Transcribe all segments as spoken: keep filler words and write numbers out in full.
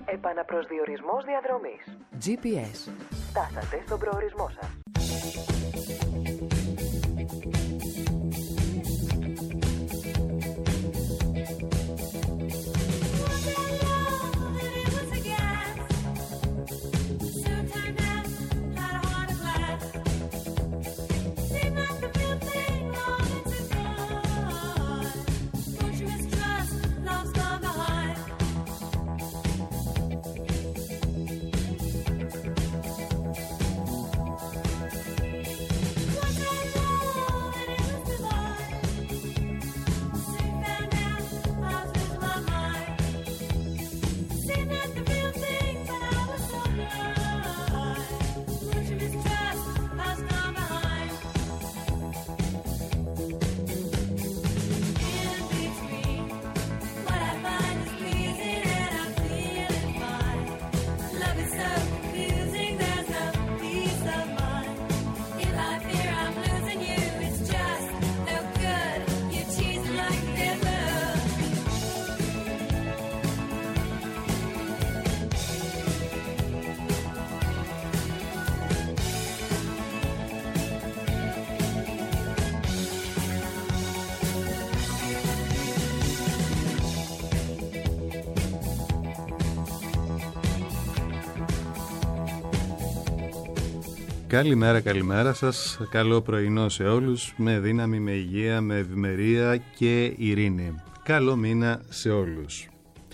Επαναπροσδιορισμός διαδρομής. τζι πι ες. Φτάσατε στον προορισμό σας. Καλημέρα, καλημέρα σας. Καλό πρωινό σε όλους. Με δύναμη, με υγεία, με ευημερία και ειρήνη. Καλό μήνα σε όλους.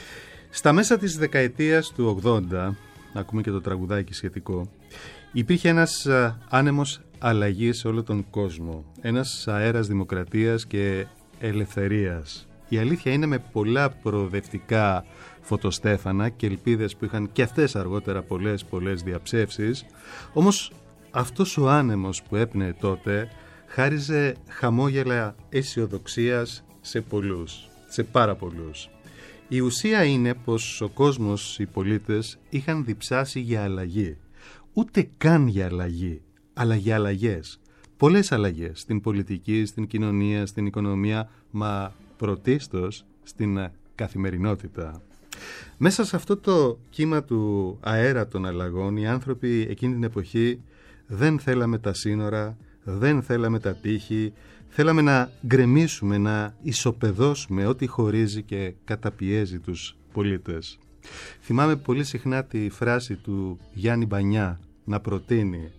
Στα μέσα της δεκαετίας του ογδόντα, ακούμε και το τραγουδάκι σχετικό, υπήρχε ένας άνεμος αλλαγής σε όλο τον κόσμο. Ένας αέρας δημοκρατίας και ελευθερίας. Η αλήθεια είναι, με πολλά προοδευτικά φωτοστέφανα και ελπίδες που είχαν και αυτές αργότερα πολλές πολλές διαψεύσεις, όμως αυτός ο άνεμος που έπνεε τότε χάριζε χαμόγελα αισιοδοξίας σε πολλούς, σε πάρα πολλούς. Η ουσία είναι πως ο κόσμος, οι πολίτες, είχαν διψάσει για αλλαγή. Ούτε καν για αλλαγή, αλλά για αλλαγές. Πολλές αλλαγές στην πολιτική, στην κοινωνία, στην οικονομία, μα πρωτίστως στην καθημερινότητα. Μέσα σε αυτό το κύμα του αέρα των αλλαγών, οι άνθρωποι εκείνη την εποχή δεν θέλαμε τα σύνορα, δεν θέλαμε τα τείχη, θέλαμε να γκρεμίσουμε, να ισοπεδώσουμε ό,τι χωρίζει και καταπιέζει τους πολίτες. Θυμάμαι πολύ συχνά τη φράση του Γιάννη Μπανιά να προτείνει,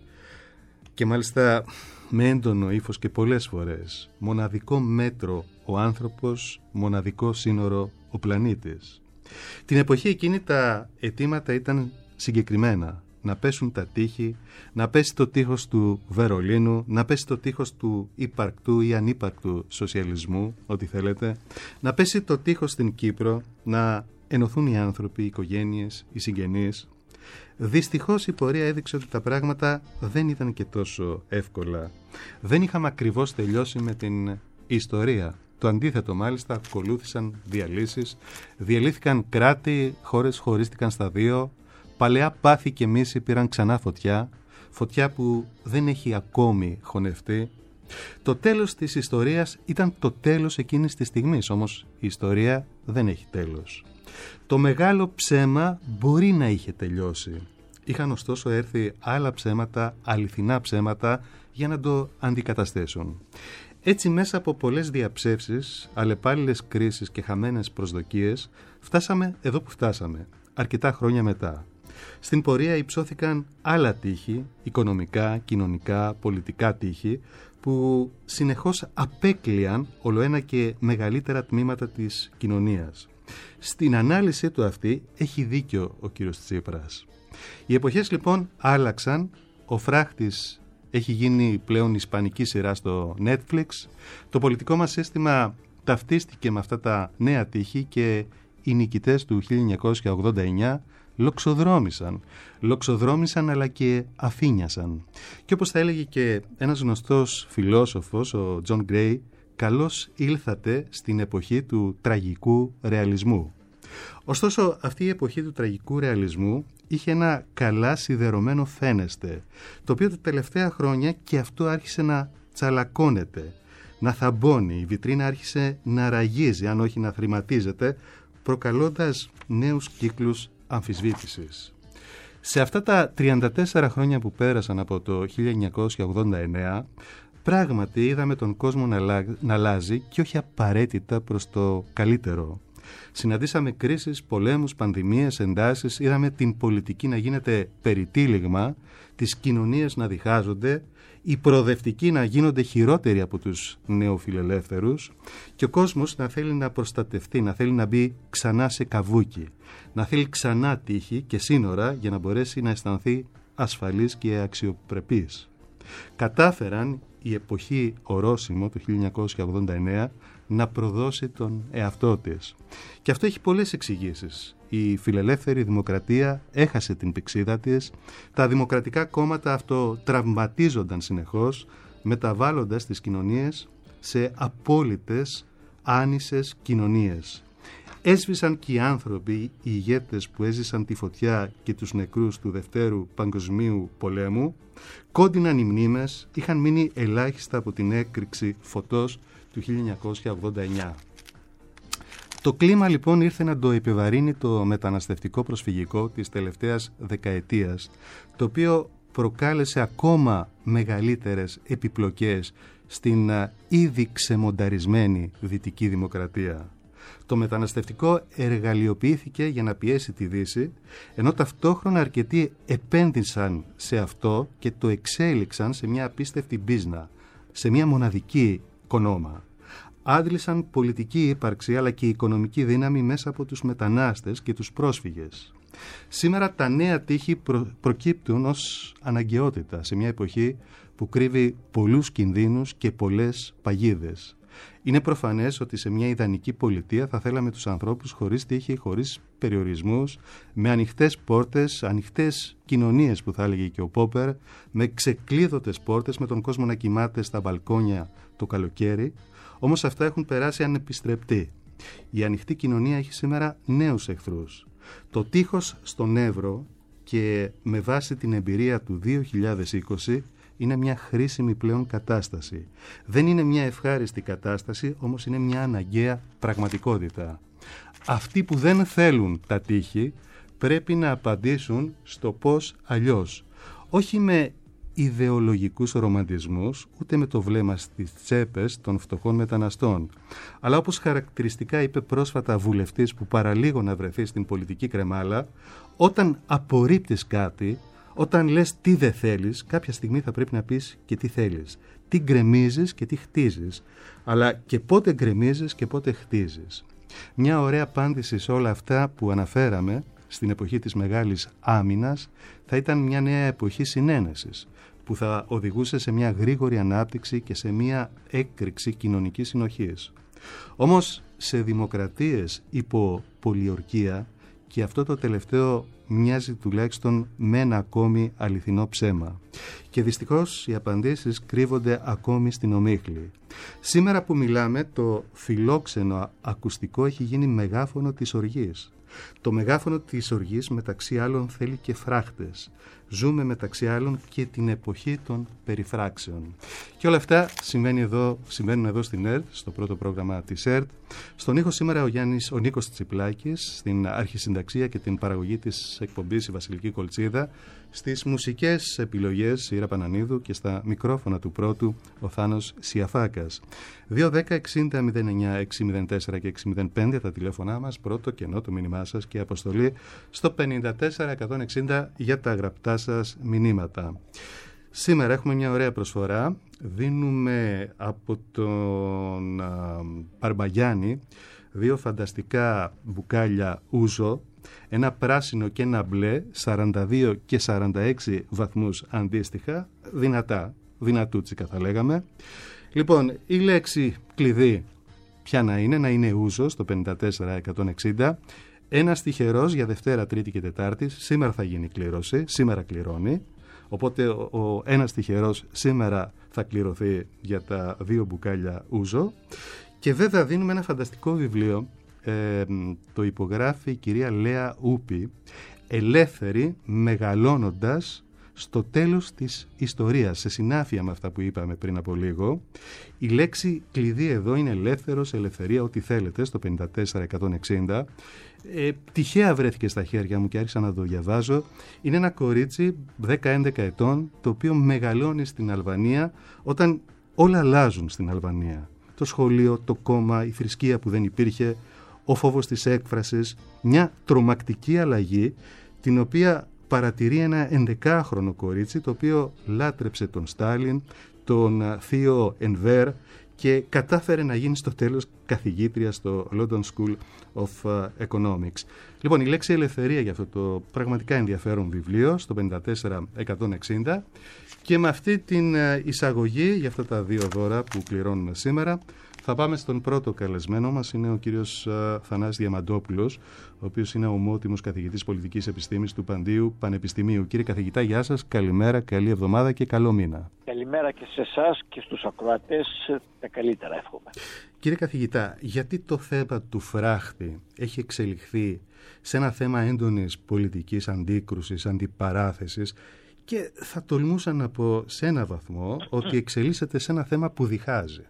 και μάλιστα με έντονο ύφος και πολλές φορές, μοναδικό μέτρο ο άνθρωπος, μοναδικό σύνορο ο πλανήτης. Την εποχή εκείνη τα αιτήματα ήταν συγκεκριμένα. Να πέσουν τα τείχη, να πέσει το τείχος του Βερολίνου, να πέσει το τείχος του ύπαρκτου ή ανύπαρκτου σοσιαλισμού, ό,τι θέλετε, να πέσει το τείχος στην Κύπρο, να ενωθούν οι άνθρωποι, οι οικογένειες, οι συγγενείς. Δυστυχώς η πορεία έδειξε ότι τα πράγματα δεν ήταν και τόσο εύκολα. Δεν είχαμε ακριβώς τελειώσει με την ιστορία. Το αντίθετο, μάλιστα, ακολούθησαν διαλύσεις, διαλύθηκαν κράτη, χώρες χωρίστηκαν στα δύο, παλαιά πάθη και μίση πήραν ξανά φωτιά, φωτιά που δεν έχει ακόμη χωνευτεί. Το τέλος της ιστορίας ήταν το τέλος εκείνης της στιγμής, όμως η ιστορία δεν έχει τέλος. Το μεγάλο ψέμα μπορεί να είχε τελειώσει. Είχαν ωστόσο έρθει άλλα ψέματα, αληθινά ψέματα, για να το αντικαταστήσουν. Έτσι, μέσα από πολλές διαψεύσεις, αλλεπάλληλες κρίσεις και χαμένες προσδοκίες, φτάσαμε εδώ που φτάσαμε, αρκετά χρόνια μετά. Στην πορεία υψώθηκαν άλλα τείχη, οικονομικά, κοινωνικά, πολιτικά τείχη, που συνεχώς απέκλειαν ολοένα και μεγαλύτερα τμήματα της κοινωνίας. Στην ανάλυση του αυτή έχει δίκιο ο κύριος Τσίπρας. Οι εποχές λοιπόν άλλαξαν, ο φράχτης έχει γίνει πλέον ισπανική σειρά στο Netflix, το πολιτικό μας σύστημα ταυτίστηκε με αυτά τα νέα τείχη και οι νικητές του χίλια εννιακόσια ογδόντα εννιά λοξοδρόμησαν. Λοξοδρόμησαν αλλά και αφήνιασαν. Και όπως θα έλεγε και ένας γνωστός φιλόσοφος, ο Τζον Γκρέι, καλώς ήλθατε στην εποχή του τραγικού ρεαλισμού. Ωστόσο, αυτή η εποχή του τραγικού ρεαλισμού είχε ένα καλά σιδερωμένο φαίνεστε, το οποίο τα τελευταία χρόνια και αυτό άρχισε να τσαλακώνεται, να θαμπώνει, η βιτρίνα άρχισε να ραγίζει, αν όχι να θρηματίζεται, προκαλώντας νέους κύκλους αμφισβήτησης. Σε αυτά τα τριάντα τέσσερα χρόνια που πέρασαν από το χίλια εννιακόσια ογδόντα εννέα, πράγματι είδαμε τον κόσμο να, αλλα... να αλλάζει και όχι απαραίτητα προς το καλύτερο. Συναντήσαμε κρίσεις, πολέμους, πανδημίες, εντάσεις, είδαμε την πολιτική να γίνεται περιτύλιγμα, τις κοινωνίες να διχάζονται, οι προοδευτικοί να γίνονται χειρότεροι από τους νεοφιλελεύθερους και ο κόσμος να θέλει να προστατευτεί, να θέλει να μπει ξανά σε καβούκι, να θέλει ξανά τύχη και σύνορα για να μπορέσει να αισθανθεί ασφαλής και αξιοπρεπής. Κατάφεραν η εποχή ορόσημο του χίλια εννιακόσια ογδόντα εννέα να προδώσει τον εαυτό της. Και αυτό έχει πολλές εξηγήσεις. Η φιλελεύθερη δημοκρατία έχασε την πυξίδα της, τα δημοκρατικά κόμματα αυτοτραυματίζονταν συνεχώς, μεταβάλλοντας τις κοινωνίες σε απόλυτες άνισες κοινωνίες. Έσβησαν και οι άνθρωποι, οι ηγέτες που έζησαν τη φωτιά και τους νεκρούς του Δευτέρου Παγκοσμίου Πολέμου, κόντιναν οι μνήμες, είχαν μείνει ελάχιστα από την έκρηξη φωτός του χίλια εννιακόσια ογδόντα εννέα. Το κλίμα λοιπόν ήρθε να το επιβαρύνει το μεταναστευτικό προσφυγικό της τελευταίας δεκαετίας, το οποίο προκάλεσε ακόμα μεγαλύτερες επιπλοκές στην ήδη ξεμονταρισμένη δυτική δημοκρατία. Το μεταναστευτικό εργαλειοποιήθηκε για να πιέσει τη Δύση, ενώ ταυτόχρονα αρκετοί επένδυσαν σε αυτό και το εξέλιξαν σε μια απίστευτη μπίζνα, σε μια μοναδική κονόμα. Άντλησαν πολιτική ύπαρξη αλλά και οικονομική δύναμη μέσα από τους μετανάστες και τους πρόσφυγες. Σήμερα τα νέα τείχη προ... προκύπτουν ως αναγκαιότητα σε μια εποχή που κρύβει πολλούς κινδύνους και πολλές παγίδες. Είναι προφανές ότι σε μια ιδανική πολιτεία θα θέλαμε τους ανθρώπους χωρίς τύχη, χωρίς περιορισμούς, με ανοιχτές πόρτες, ανοιχτές κοινωνίες που θα έλεγε και ο Πόπερ, με ξεκλείδωτες πόρτες, με τον κόσμο να κοιμάται στα μπαλκόνια το καλοκαίρι. Όμως αυτά έχουν περάσει ανεπιστρεπτοί. Η ανοιχτή κοινωνία έχει σήμερα νέους εχθρούς. Το τείχος στον Εύρο και με βάση την εμπειρία του δύο χιλιάδες είκοσι είναι μια χρήσιμη πλέον κατάσταση. Δεν είναι μια ευχάριστη κατάσταση, όμως είναι μια αναγκαία πραγματικότητα. Αυτοί που δεν θέλουν τα τείχη πρέπει να απαντήσουν στο πώς αλλιώς. Όχι με ιδεολογικούς ρομαντισμούς, ούτε με το βλέμμα στις τσέπες των φτωχών μεταναστών. Αλλά όπως χαρακτηριστικά είπε πρόσφατα βουλευτής που παραλίγο να βρεθεί στην πολιτική κρεμάλα, όταν απορρίπτεις κάτι, όταν λες τι δεν θέλεις, κάποια στιγμή θα πρέπει να πεις και τι θέλεις. Τι γκρεμίζεις και τι χτίζεις, αλλά και πότε γκρεμίζεις και πότε χτίζεις. Μια ωραία απάντηση σε όλα αυτά που αναφέραμε στην εποχή της Μεγάλης Άμυνας θα ήταν μια νέα εποχή συνένεσης, που θα οδηγούσε σε μια γρήγορη ανάπτυξη και σε μια έκρηξη κοινωνικής συνοχής. Όμως σε δημοκρατίες υπό πολιορκία, και αυτό το τελευταίο μοιάζει τουλάχιστον με ένα ακόμη αληθινό ψέμα. Και δυστυχώς οι απαντήσεις κρύβονται ακόμη στην ομίχλη. Σήμερα που μιλάμε, το φιλόξενο ακουστικό έχει γίνει μεγάφωνο της οργής. Το μεγάφωνο της οργής μεταξύ άλλων θέλει και φράχτες. Ζούμε μεταξύ άλλων και την εποχή των περιφράξεων. Και όλα αυτά συμβαίνουν εδώ, συμβαίνουν εδώ στην ΕΡΤ, στο πρώτο πρόγραμμα της ΕΡΤ. Στον ήχο σήμερα ο Γιάννης, ο Νίκος Τσιπλάκης, στην αρχισυνταξία και την παραγωγή της εκπομπής η Βασιλική Κολτσίδα, στις μουσικές επιλογές η Ήρα Πανανίδου και στα μικρόφωνα του πρώτου ο Θάνος Σιαφάκας. δύο δέκα εξήντα μηδέν εννιά εξακόσια τέσσερα και εξακόσια πέντε τα τηλέφωνά μας, πρώτο κενό το μήνυμά σας και αποστολή στο πενήντα τέσσερα εκατόν εξήντα για τα γραπτά σας μηνύματα. Σήμερα έχουμε μια ωραία προσφορά. Δίνουμε από τον α, Παρμπαγιάννη δύο φανταστικά μπουκάλια ούζο, ένα πράσινο και ένα μπλε, σαράντα δύο και σαράντα έξι βαθμούς αντίστοιχα, δυνατά, δυνατούτσικα θα λέγαμε. Λοιπόν, η λέξη κλειδί ποια να είναι, να είναι ούζο στο πενήντα τέσσερα εκατόν εξήντα, ένας τυχερός για Δευτέρα, Τρίτη και Τετάρτη, σήμερα θα γίνει κλήρωση, σήμερα κληρώνει, οπότε ο, ο ένας τυχερός σήμερα θα κληρωθεί για τα δύο μπουκάλια ούζο. Και βέβαια δίνουμε ένα φανταστικό βιβλίο, ε, το υπογράφει η κυρία Λέα Ούπη, «Ελεύθερη μεγαλώνοντας στο τέλος της ιστορίας», σε συνάφεια με αυτά που είπαμε πριν από λίγο. Η λέξη κλειδί εδώ είναι ελεύθερος, ελευθερία, ό,τι θέλετε, στο πενήντα τέσσερα εκατόν εξήντα. ε, τυχαία βρέθηκε στα χέρια μου και άρχισα να το διαβάζω. Είναι ένα κορίτσι δέκα έντεκα ετών, το οποίο μεγαλώνει στην Αλβανία όταν όλα αλλάζουν στην Αλβανία. Το σχολείο, το κόμμα, η θρησκεία που δεν υπήρχε, ο φόβος της έκφρασης, μια τρομακτική αλλαγή την οποία παρατηρεί ένα ενδεκάχρονο κορίτσι το οποίο λάτρεψε τον Στάλιν, τον θείο Ενβέρ και κατάφερε να γίνει στο τέλος καθηγήτρια στο London School of Economics. Λοιπόν, η λέξη ελευθερία για αυτό το πραγματικά ενδιαφέρον βιβλίο στο πενήντα τέσσερα εκατόν εξήντα, και με αυτή την εισαγωγή για αυτά τα δύο δώρα που πληρώνουμε σήμερα θα πάμε στον πρώτο καλεσμένο μας. Είναι ο κύριος Θανάσης Διαμαντόπουλος, ο οποίος είναι ομότιμος καθηγητής πολιτικής επιστήμης του Παντίου Πανεπιστημίου. Κύριε καθηγητά, γεια σας, καλημέρα, καλή εβδομάδα και καλό μήνα. Καλημέρα και σε εσάς και στους ακροατές, τα καλύτερα εύχομαι. Κύριε καθηγητά, γιατί το θέμα του φράχτη έχει εξελιχθεί σε ένα θέμα έντονης πολιτικής αντίκρουσης, αντιπαράθεσης, και θα τολμούσα να πω σε ένα βαθμό ότι εξελίσσεται σε ένα θέμα που διχάζει?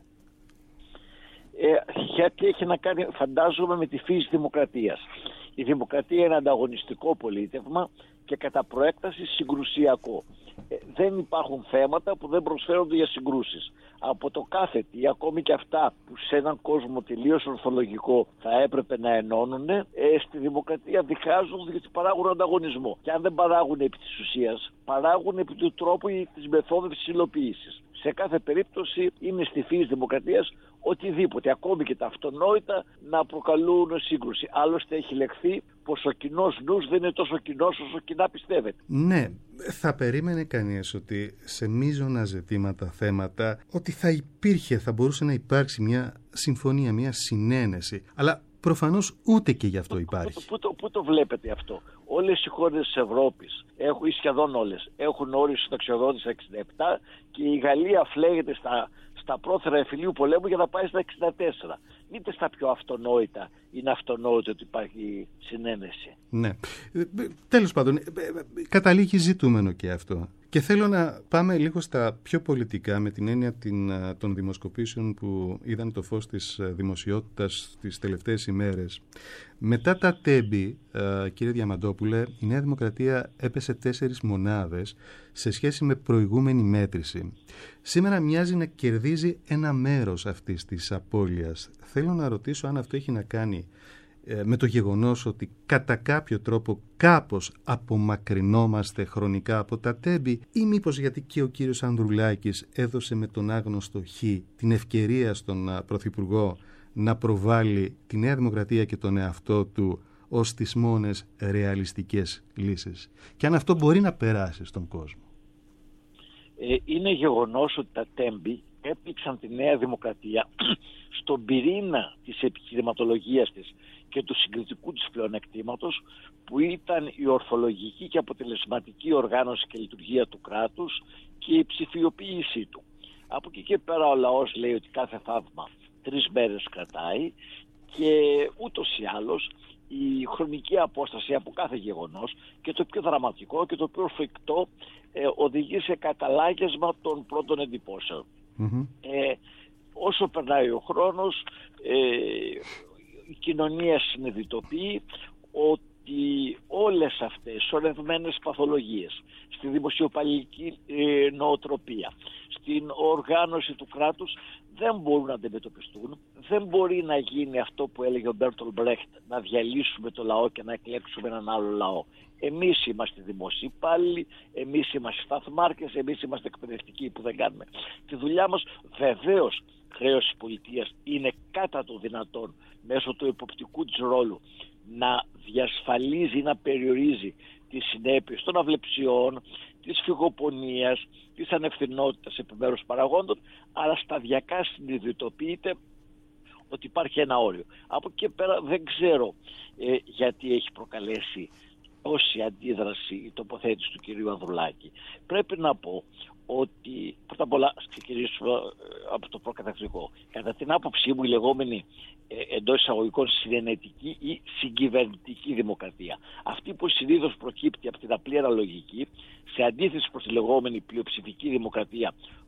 Ε, γιατί έχει να κάνει, φαντάζομαι, με τη φύση δημοκρατίας. Η δημοκρατία είναι ανταγωνιστικό πολίτευμα και κατά προέκταση συγκρουσιακό. Ε, δεν υπάρχουν θέματα που δεν προσφέρονται για συγκρούσεις. Από το κάθε τι, ακόμη και αυτά που σε έναν κόσμο τελείως ορθολογικό θα έπρεπε να ενώνουν, ε, στη δημοκρατία διχάζουν γιατί παράγουν ανταγωνισμό. Και αν δεν παράγουν επί της ουσίας, παράγουν επί του τρόπου ή της μεθόδου της υλοποίησης. Σε κάθε περίπτωση είναι στη φύση δημοκρατίας οτιδήποτε, ακόμη και τα αυτονόητα, να προκαλούν σύγκρουση. Άλλωστε έχει λεχθεί πως ο κοινός νους δεν είναι τόσο κοινός όσο κοινά πιστεύετε. Ναι, θα περίμενε κανείς ότι σε μείζωνα ζητήματα, θέματα, ότι θα υπήρχε, θα μπορούσε να υπάρξει μια συμφωνία, μια συνένεση. Αλλά προφανώς ούτε και γι' αυτό υπάρχει. Πού, πού, πού, πού το βλέπετε αυτό? Όλες οι χώρες της Ευρώπης, έχουν, ή σχεδόν όλες, έχουν όριο συνταξιοδότηση εξήντα επτά και η Γαλλία φλέγεται στα, στα πρόθυρα εμφυλίου πολέμου για να πάει στα εξήντα τέσσερα. Είτε στα πιο αυτονόητα είναι αυτονόητο ότι υπάρχει συνένεση. Ναι. Τέλος πάντων, καταλήγει ζητούμενο και αυτό. Και θέλω να πάμε λίγο στα πιο πολιτικά, με την έννοια των δημοσκοπήσεων που είδαν το φως της δημοσιότητας τις τελευταίες ημέρες. Μετά τα τέμπη, κύριε Διαμαντόπουλε, η Νέα Δημοκρατία έπεσε τέσσερις μονάδες σε σχέση με προηγούμενη μέτρηση. Σήμερα μοιάζει να κερδίζει ένα μέρος αυτής της απώλειας. Θέλω να ρωτήσω αν αυτό έχει να κάνει με το γεγονός ότι κατά κάποιο τρόπο κάπως απομακρυνόμαστε χρονικά από τα τέμπη, ή μήπως γιατί και ο κύριος Ανδρουλάκης έδωσε με τον άγνωστο Χ την ευκαιρία στον Πρωθυπουργό να προβάλλει τη Νέα Δημοκρατία και τον εαυτό του ως τις μόνες ρεαλιστικές λύσεις, και αν αυτό μπορεί να περάσει στον κόσμο? Ε, είναι γεγονός ότι τα τέμπη έπληξαν τη Νέα Δημοκρατία στον πυρήνα της επιχειρηματολογίας της και του συγκριτικού της πλεονεκτήματος, που ήταν η ορθολογική και αποτελεσματική οργάνωση και λειτουργία του κράτους και η ψηφιοποίησή του. Από εκεί και πέρα ο λαός λέει ότι κάθε θαύμα τρεις μέρες κρατάει, και ούτως ή άλλως η χρονική απόσταση από κάθε γεγονός, και το πιο δραματικό και το πιο φρικτό, ε, οδηγεί σε καταλάγεσμα των πρώτων εντυπώσεων. Mm-hmm. Ε, όσο περνάει ο χρόνος, ε, η κοινωνία συνειδητοποιεί ότι όλες αυτές σωρευμένες παθολογίες στη δημοσιοπαλληλική ε, νοοτροπία, στην οργάνωση του κράτους, δεν μπορούν να αντιμετωπιστούν. Δεν μπορεί να γίνει αυτό που έλεγε ο Μπέρτολ Μπρέχτ, να διαλύσουμε το λαό και να εκλέξουμε έναν άλλο λαό. Εμείς είμαστε δημόσιοι υπάλληλοι, εμείς είμαστε σταθμάρχες, εμείς είμαστε εκπαιδευτικοί που δεν κάνουμε τη δουλειά μας. Βεβαίως, χρέος της πολιτείας είναι κατά το δυνατόν μέσω του εποπτικού της ρόλου να διασφαλίζει ή να περιορίζει τις συνέπειες των αυλεψιών, της φυγοπονίας, της ανευθυνότητας επιμέρους παραγόντων, αλλά σταδιακά συνειδητοποιείται ότι υπάρχει ένα όριο. Από εκεί και πέρα δεν ξέρω ε, γιατί έχει προκαλέσει όση αντίδραση η τοποθέτηση του κυρίου Ανδρουλάκη. Πρέπει να πω ότι πρώτα απ' όλα ξεκινήσουμε από το προκαταρκτικό. Κατά την άποψή μου, η λεγόμενη ε, εντός εισαγωγικών συνενετική ή συγκυβερνητική δημοκρατία, αυτή που συνήθως προκύπτει από την απλή αναλογική, σε αντίθεση προς τη λεγόμενη πλειοψηφική δημοκρατία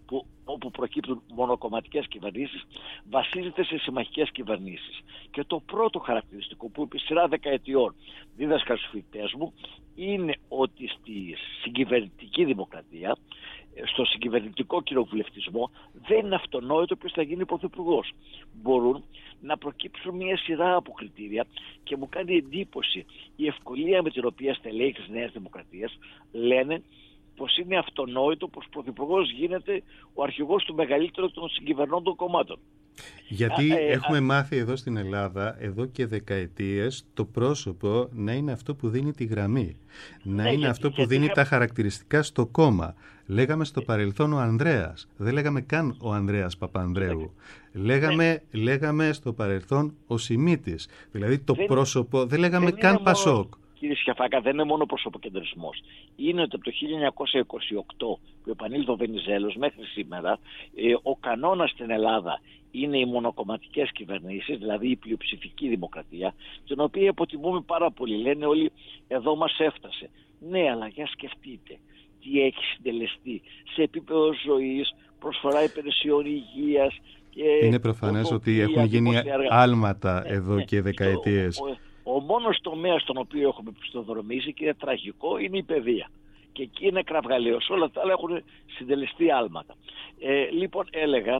που, όπου προκύπτουν μονοκομματικές κυβερνήσεις, βασίζεται σε συμμαχικές κυβερνήσεις. Και το πρώτο χαρακτηριστικό που επί σειρά δεκαετιών δίδασκα στους φοιτητές μου είναι ότι στη συγκυβερνητική δημοκρατία, στο συγκυβερνητικό κοινοβουλευτισμό, δεν είναι αυτονόητο ποιος θα γίνει πρωθυπουργός. Μπορούν να προκύψουν μια σειρά από κριτήρια και μου κάνει εντύπωση η ευκολία με την οποία στελέχη της Νέας Δημοκρατίας λένε πως είναι αυτονόητο πως πρωθυπουργός γίνεται ο αρχηγός του μεγαλύτερου των συγκυβερνώντων κομμάτων. Γιατί α, ε, έχουμε α, μάθει εδώ στην Ελλάδα, εδώ και δεκαετίες, το πρόσωπο να είναι αυτό που δίνει τη γραμμή. Να ναι, είναι γιατί, αυτό που γιατί, δίνει γιατί, τα χαρακτηριστικά στο κόμμα. Λέγαμε στο παρελθόν ο Ανδρέας. Δεν λέγαμε καν ο Ανδρέας Παπανδρέου. Ναι. Λέγαμε, ναι. λέγαμε στο παρελθόν ο Σιμίτης. Δηλαδή το δεν, πρόσωπο, δεν λέγαμε δεν καν Πασόκ. Κύριε Σιαφάκα, δεν είναι μόνο προσωποκεντρισμός. Είναι ότι από το χίλια εννιακόσια είκοσι οκτώ που επανήλθε ο Βενιζέλος μέχρι σήμερα, ε, ο κανόνας στην Ελλάδα είναι οι μονοκομματικές κυβερνήσεις, δηλαδή η πλειοψηφική δημοκρατία, την οποία υποτιμούμε πάρα πολύ. Λένε όλοι, εδώ μας έφτασε. Ναι, αλλά για σκεφτείτε τι έχει συντελεστεί σε επίπεδο ζωής, προσφορά υπηρεσιών υγείας. Και είναι προφανές ότι έχουν γίνει άλματα ναι, εδώ ναι, και δεκαετίες. Ο, ο, ο μόνος τομέας στον οποίο έχουμε πιστοδρομήσει και είναι τραγικό είναι η παιδεία. Και εκεί είναι κραυγαλαίος. Όλα τα άλλα έχουν συντελεστεί άλματα. Ε, λοιπόν, έλεγα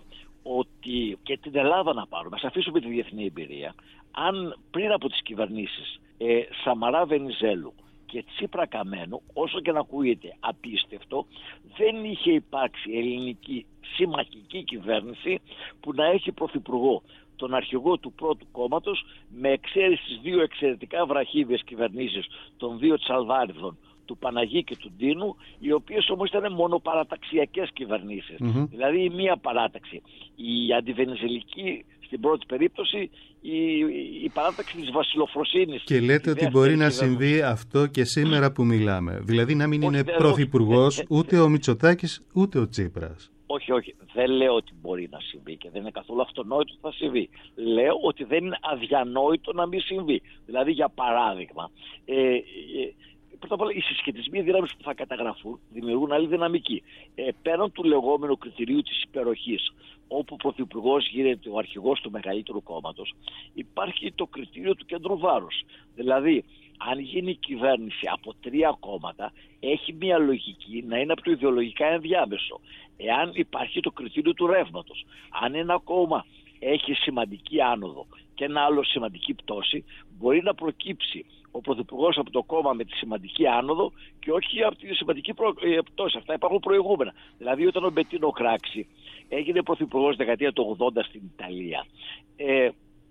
ότι και την Ελλάδα να πάρουμε, ας αφήσουμε τη διεθνή εμπειρία, αν πριν από τις κυβερνήσεις ε, Σαμαρά Βενιζέλου και Τσίπρα Καμένου, όσο και να ακούγεται απίστευτο, δεν είχε υπάρξει ελληνική συμμαχική κυβέρνηση που να έχει πρωθυπουργό τον αρχηγό του πρώτου κόμματος, με εξαίρεση τις δύο εξαιρετικά βραχύβιες κυβερνήσεις των δύο Τσαλβάριδων, του Παναγί και του Ντίνου, οι οποίες όμως ήταν μονοπαραταξιακές κυβερνήσεις. Mm-hmm. Δηλαδή η μία παράταξη, η αντιβενιζελική στην πρώτη περίπτωση, η, η παράταξη της βασιλοφροσύνης. Και λέτε ότι μπορεί να συμβεί αυτό και σήμερα που μιλάμε. Δηλαδή να μην όχι, είναι πρωθυπουργός ούτε ο Μητσοτάκης ούτε ο Τσίπρας. Όχι, όχι. Δεν λέω ότι μπορεί να συμβεί και δεν είναι καθόλου αυτονόητο ότι θα συμβεί. Λέω ότι δεν είναι αδιανόητο να μην συμβεί. Δηλαδή, για παράδειγμα, ε, ε, πρώτα απ' όλα οι συσχετισμοί δύναμης που θα καταγραφούν δημιουργούν άλλη δυναμική. Ε, πέραν του λεγόμενου κριτηρίου της υπεροχής, όπου ο πρωθυπουργός γίνεται ο αρχηγός του μεγαλύτερου κόμματος, υπάρχει το κριτήριο του κέντρου βάρους. Δηλαδή, αν γίνει η κυβέρνηση από τρία κόμματα, έχει μια λογική να είναι από το ιδεολογικά ενδιάμεσο. Εάν υπάρχει το κριτήριο του ρεύματος, αν ένα κόμμα έχει σημαντική άνοδο και ένα άλλο σημαντική πτώση, μπορεί να προκύψει ο πρωθυπουργός από το κόμμα με τη σημαντική άνοδο και όχι από τη σημαντική πτώση. Αυτά υπάρχουν προηγούμενα. Δηλαδή, όταν ο Μπετίνο Κράξι έγινε πρωθυπουργός δεκαετία του ογδόντα στην Ιταλία, ε,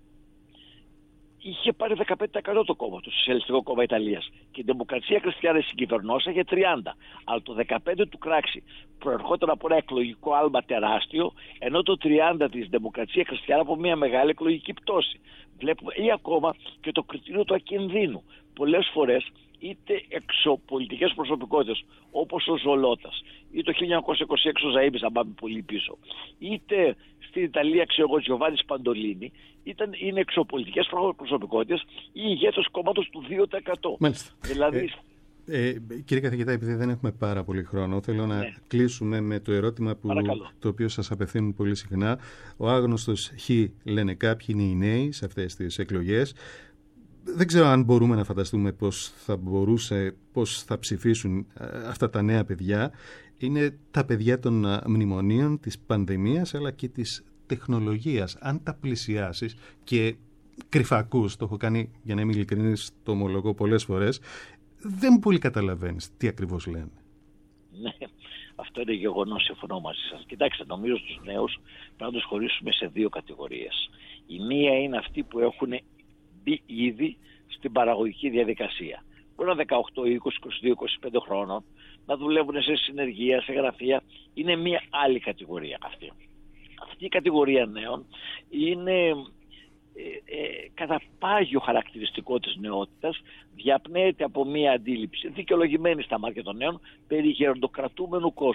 είχε πάρει δεκαπέντε τοις εκατό το κόμμα, το Σοσιαλιστικό Κόμμα Ιταλίας. Και η Δημοκρατία Χριστιανή συγκυβερνώσα για τριάντα. Αλλά το δεκαπέντε του Κράξι προερχόταν από ένα εκλογικό άλμα τεράστιο, ενώ το τριάντα της Δημοκρατία Χριστιανά από μια μεγάλη εκλογική πτώση. Βλέπουμε ή ακόμα και το κριτήριο του ακινδύνου. Πολλές φορές είτε εξωπολιτικές προσωπικότητες όπως ο Ζολότας ή το χίλια εννιακόσια είκοσι έξι ο Ζαΐμπης, αν πάμε πολύ πίσω, είτε στην Ιταλία ξέρω εγώ Τζιοβάνις Παντολίνη, ήταν, είναι εξωπολιτικές προσωπικότητες ή ηγέτες κόμματος του δύο τοις εκατό. Μάλιστα. Δηλαδή, ε, ε, κύριε καθηγητά, επειδή δεν έχουμε πάρα πολύ χρόνο, θέλω να ναι. κλείσουμε με το ερώτημα που, το οποίο σας απευθύνουν πολύ συχνά. Ο άγνωστος Χ, λένε κάποιοι, είναι οι νέοι σε αυτές τις εκλογές. Δεν ξέρω αν μπορούμε να φανταστούμε πώς θα μπορούσε, πώς θα ψηφίσουν αυτά τα νέα παιδιά. Είναι τα παιδιά των μνημονίων, της πανδημίας, αλλά και της τεχνολογίας. Αν τα πλησιάσεις και κρυφακούς, το έχω κάνει για να είμαι ειλικρινής, το ομολογώ πολλές φορές, δεν πολύ καταλαβαίνεις τι ακριβώς λένε. Ναι, αυτό είναι γεγονός, συμφωνώ μαζί σας. Κοιτάξτε, νομίζω στους νέους πρέπει να τους χωρίσουμε σε δύο κατηγορίες. Η μία είναι αυτοί που έχουν μπει ήδη στην παραγωγική διαδικασία. Μπορεί να δεκαοκτώ, είκοσι, είκοσι δύο, είκοσι πέντε χρόνων, να δουλεύουν σε συνεργεία, σε γραφεία. Είναι μια άλλη κατηγορία αυτή. Αυτή η κατηγορία νέων είναι ε, ε, κατά πάγιο χαρακτηριστικό της νεότητας, διαπνέεται από μια αντίληψη δικαιολογημένη στα μάτια των νέων περί γεροντοκρατούμενου κόσμου.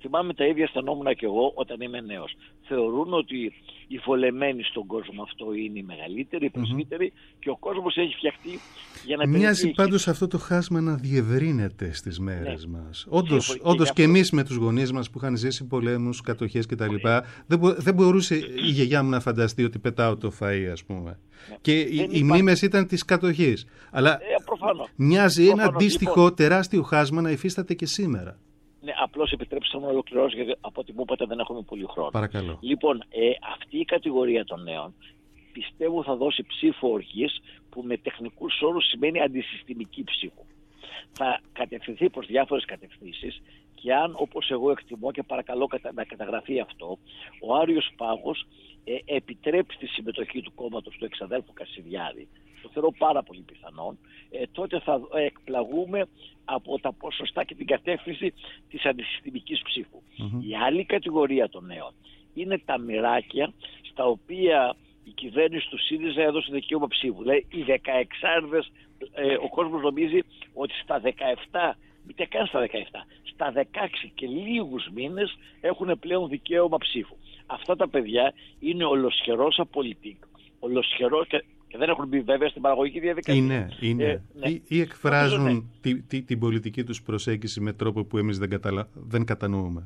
θυμάμαι τα ίδια αισθανόμουν και εγώ όταν είμαι νέος. Θεωρούν ότι οι βολεμένοι στον κόσμο αυτό είναι οι μεγαλύτεροι, οι περισσότεροι mm-hmm. και ο κόσμος έχει φτιαχτεί για να περιέχει. Μοιάζει πάντως αυτό το χάσμα να διευρύνεται στις μέρες ναι. μας. Όντως, όντως και, και εμείς με τους γονείς μας που είχαν ζήσει πολέμους, κατοχές κτλ. Δεν, μπο, δεν μπορούσε η γιαγιά μου να φανταστεί ότι πετάω το φαΐ, ας πούμε. Ναι. Και οι, οι μνήμες ήταν της κατοχής. Αλλά ε, προφανώς. μοιάζει προφανώς. ένα αντίστοιχο λοιπόν, τεράστιο χάσμα να υφίσταται και σήμερα. Ναι, απλώς επιτρέψτε μου να ολοκληρώσω, γιατί από ό,τι μου είπατε δεν έχουμε πολύ χρόνο. Παρακαλώ. Λοιπόν, ε, αυτή η κατηγορία των νέων πιστεύω θα δώσει ψήφο οργής, που με τεχνικούς όρους σημαίνει αντισυστημική ψήφο. Θα κατευθυνθεί προς διάφορες κατευθύνσεις και αν, όπως εγώ εκτιμώ και παρακαλώ να καταγραφεί αυτό, ο Άριος Πάγος ε, επιτρέπει τη συμμετοχή του κόμματος του εξαδέλφου Κασιδιάρη, το θεωρώ πάρα πολύ πιθανόν, ε, τότε θα εκπλαγούμε από τα ποσοστά και την κατεύθυνση της αντισυστημικής ψήφου. Mm-hmm. Η άλλη κατηγορία των νέων είναι τα μοιράκια στα οποία η κυβέρνηση του ΣΥΡΙΖΑ έδωσε δικαίωμα ψήφου. Δηλαδή οι δεκαεξάριδες, ε, ο κόσμος νομίζει ότι στα δεκαεπτά, mitte καν στα δεκαεπτά, στα δεκαέξι και λίγους μήνες έχουν πλέον δικαίωμα ψήφου. Αυτά τα παιδιά είναι ολοσχερός απολυτικ, ολοσχερός και, και δεν έχουν μπει βέβαια στην παραγωγική διαδικασία. Είναι, είναι. Ε, ναι. Ή, ή εκφράζουν ναι. τη, τη, την πολιτική τους προσέγγιση με τρόπο που εμείς δεν, καταλα... δεν κατανοούμε.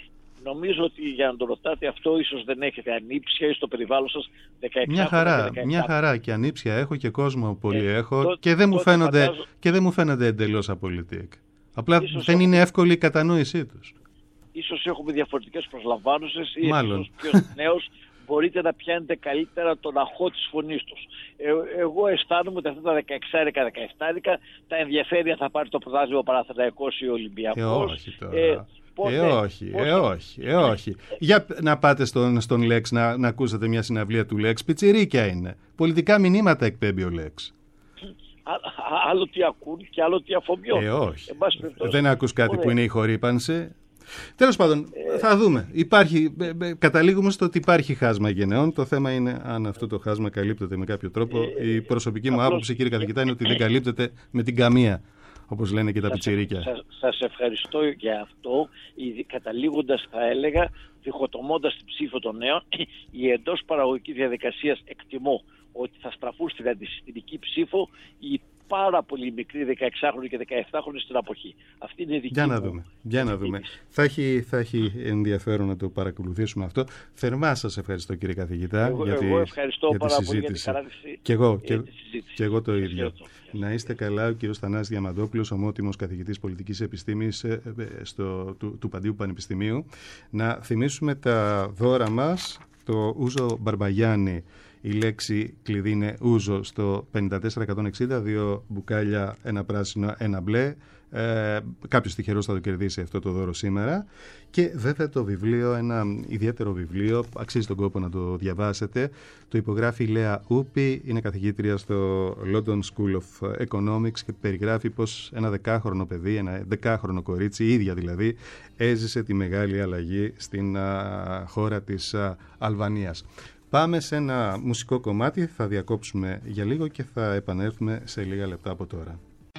Νομίζω ότι για να το ρωτάτε αυτό ίσως δεν έχετε ανήψια ή στο περιβάλλον σας δεκαεξά. Μια χαρά, και μια χαρά και ανήψια έχω και κόσμο πολύ ε, έχω το, και, δεν μου φαίνονται, φαντάζω... και δεν μου φαίνονται εντελώς απολυτικ. Απλά ίσως δεν έχουμε... είναι εύκολη η κατανόησή τους. Ίσως έχουμε διαφορετικές προσλαμβάνωσες ή μάλλον ποιος νέος μπορείτε να πιάνετε καλύτερα τον αχώ της φωνής τους. Ε, εγώ αισθάνομαι ότι αυτά τα δεκαεξάρικα, δεκαεπτάρικα τα ενδιαφέρει θα πάρει το πρωτάθλημα Παναθηναϊκός ή Ολυμπιακός. Ε, όχι τώρα. Ε, Πότε, ε, όχι, πότε... ε, όχι, ε, όχι. Για να πάτε στον, στον Λέξ να, να ακούσετε μια συναυλία του Λέξ, πιτσιρίκια είναι. Πολιτικά μηνύματα εκπέμπει ο Λέξ. Άλλο τι ακούν και άλλο τι αφομοιώνουν. Ε, όχι. Ε, Δεν ακούς κάτι Ωραία. Που είναι η χορύπανση. Τέλος πάντων, ε... θα δούμε. Υπάρχει, καταλήγουμε στο ότι υπάρχει χάσμα γενεών. Το θέμα είναι αν αυτό το χάσμα καλύπτεται με κάποιο τρόπο. Ε... Η προσωπική μου απλώς... άποψη, κύριε καθηγητά, είναι ότι δεν καλύπτεται με την καμία. Όπως λένε και τα πιτσιρίκια. Σας, σας ευχαριστώ για αυτό. Καταλήγοντας θα έλεγα, διχοτομώντας την ψήφο των νέων, η εντός παραγωγικής διαδικασίας εκτιμώ ότι θα στραφούν στην αντισυστημική ψήφο οι πάρα πολύ μικροί δεκαεξάχρονοι και δεκαεπτάχρονοι στην αποχή. Αυτή είναι η δική για να μου. Δούμε. Για να δούμε. Θα έχει, θα έχει ενδιαφέρον να το παρακολουθήσουμε αυτό. Θερμά σας ευχαριστώ, κύριε καθηγητά, εγώ, για, τη, εγώ ευχαριστώ για τη πάρα συζήτηση. Πολύ για την χαράδυση, και εγώ, και, συζήτηση. και εγώ το ίδιο. Ευχαριστώ. Να είστε καλά, ο κύριος Θανάσης Διαμαντόπουλος, ομότιμος καθηγητής πολιτικής επιστήμης στο, του, του Παντίου Πανεπιστημίου. Να θυμίσουμε τα δώρα μας, το Ούζο Μπαρμπαγιάννη. Η λέξη κλειδί είναι ούζο στο πενήντα τέσσερα εκατόν εξήντα, δύο μπουκάλια, ένα πράσινο, ένα μπλε. Ε, κάποιος τυχερός θα το κερδίσει αυτό το δώρο σήμερα. Και βέβαια το βιβλίο, ένα ιδιαίτερο βιβλίο, αξίζει τον κόπο να το διαβάσετε. Το υπογράφει η Λέα Ούπη, είναι καθηγήτρια στο London School of Economics και περιγράφει πως ένα δεκάχρονο παιδί, ένα δεκάχρονο κορίτσι, η ίδια δηλαδή, έζησε τη μεγάλη αλλαγή στην α, χώρα της α, Αλβανίας. Πάμε σε ένα μουσικό κομμάτι, θα διακόψουμε για λίγο και θα επανέλθουμε σε λίγα λεπτά από τώρα.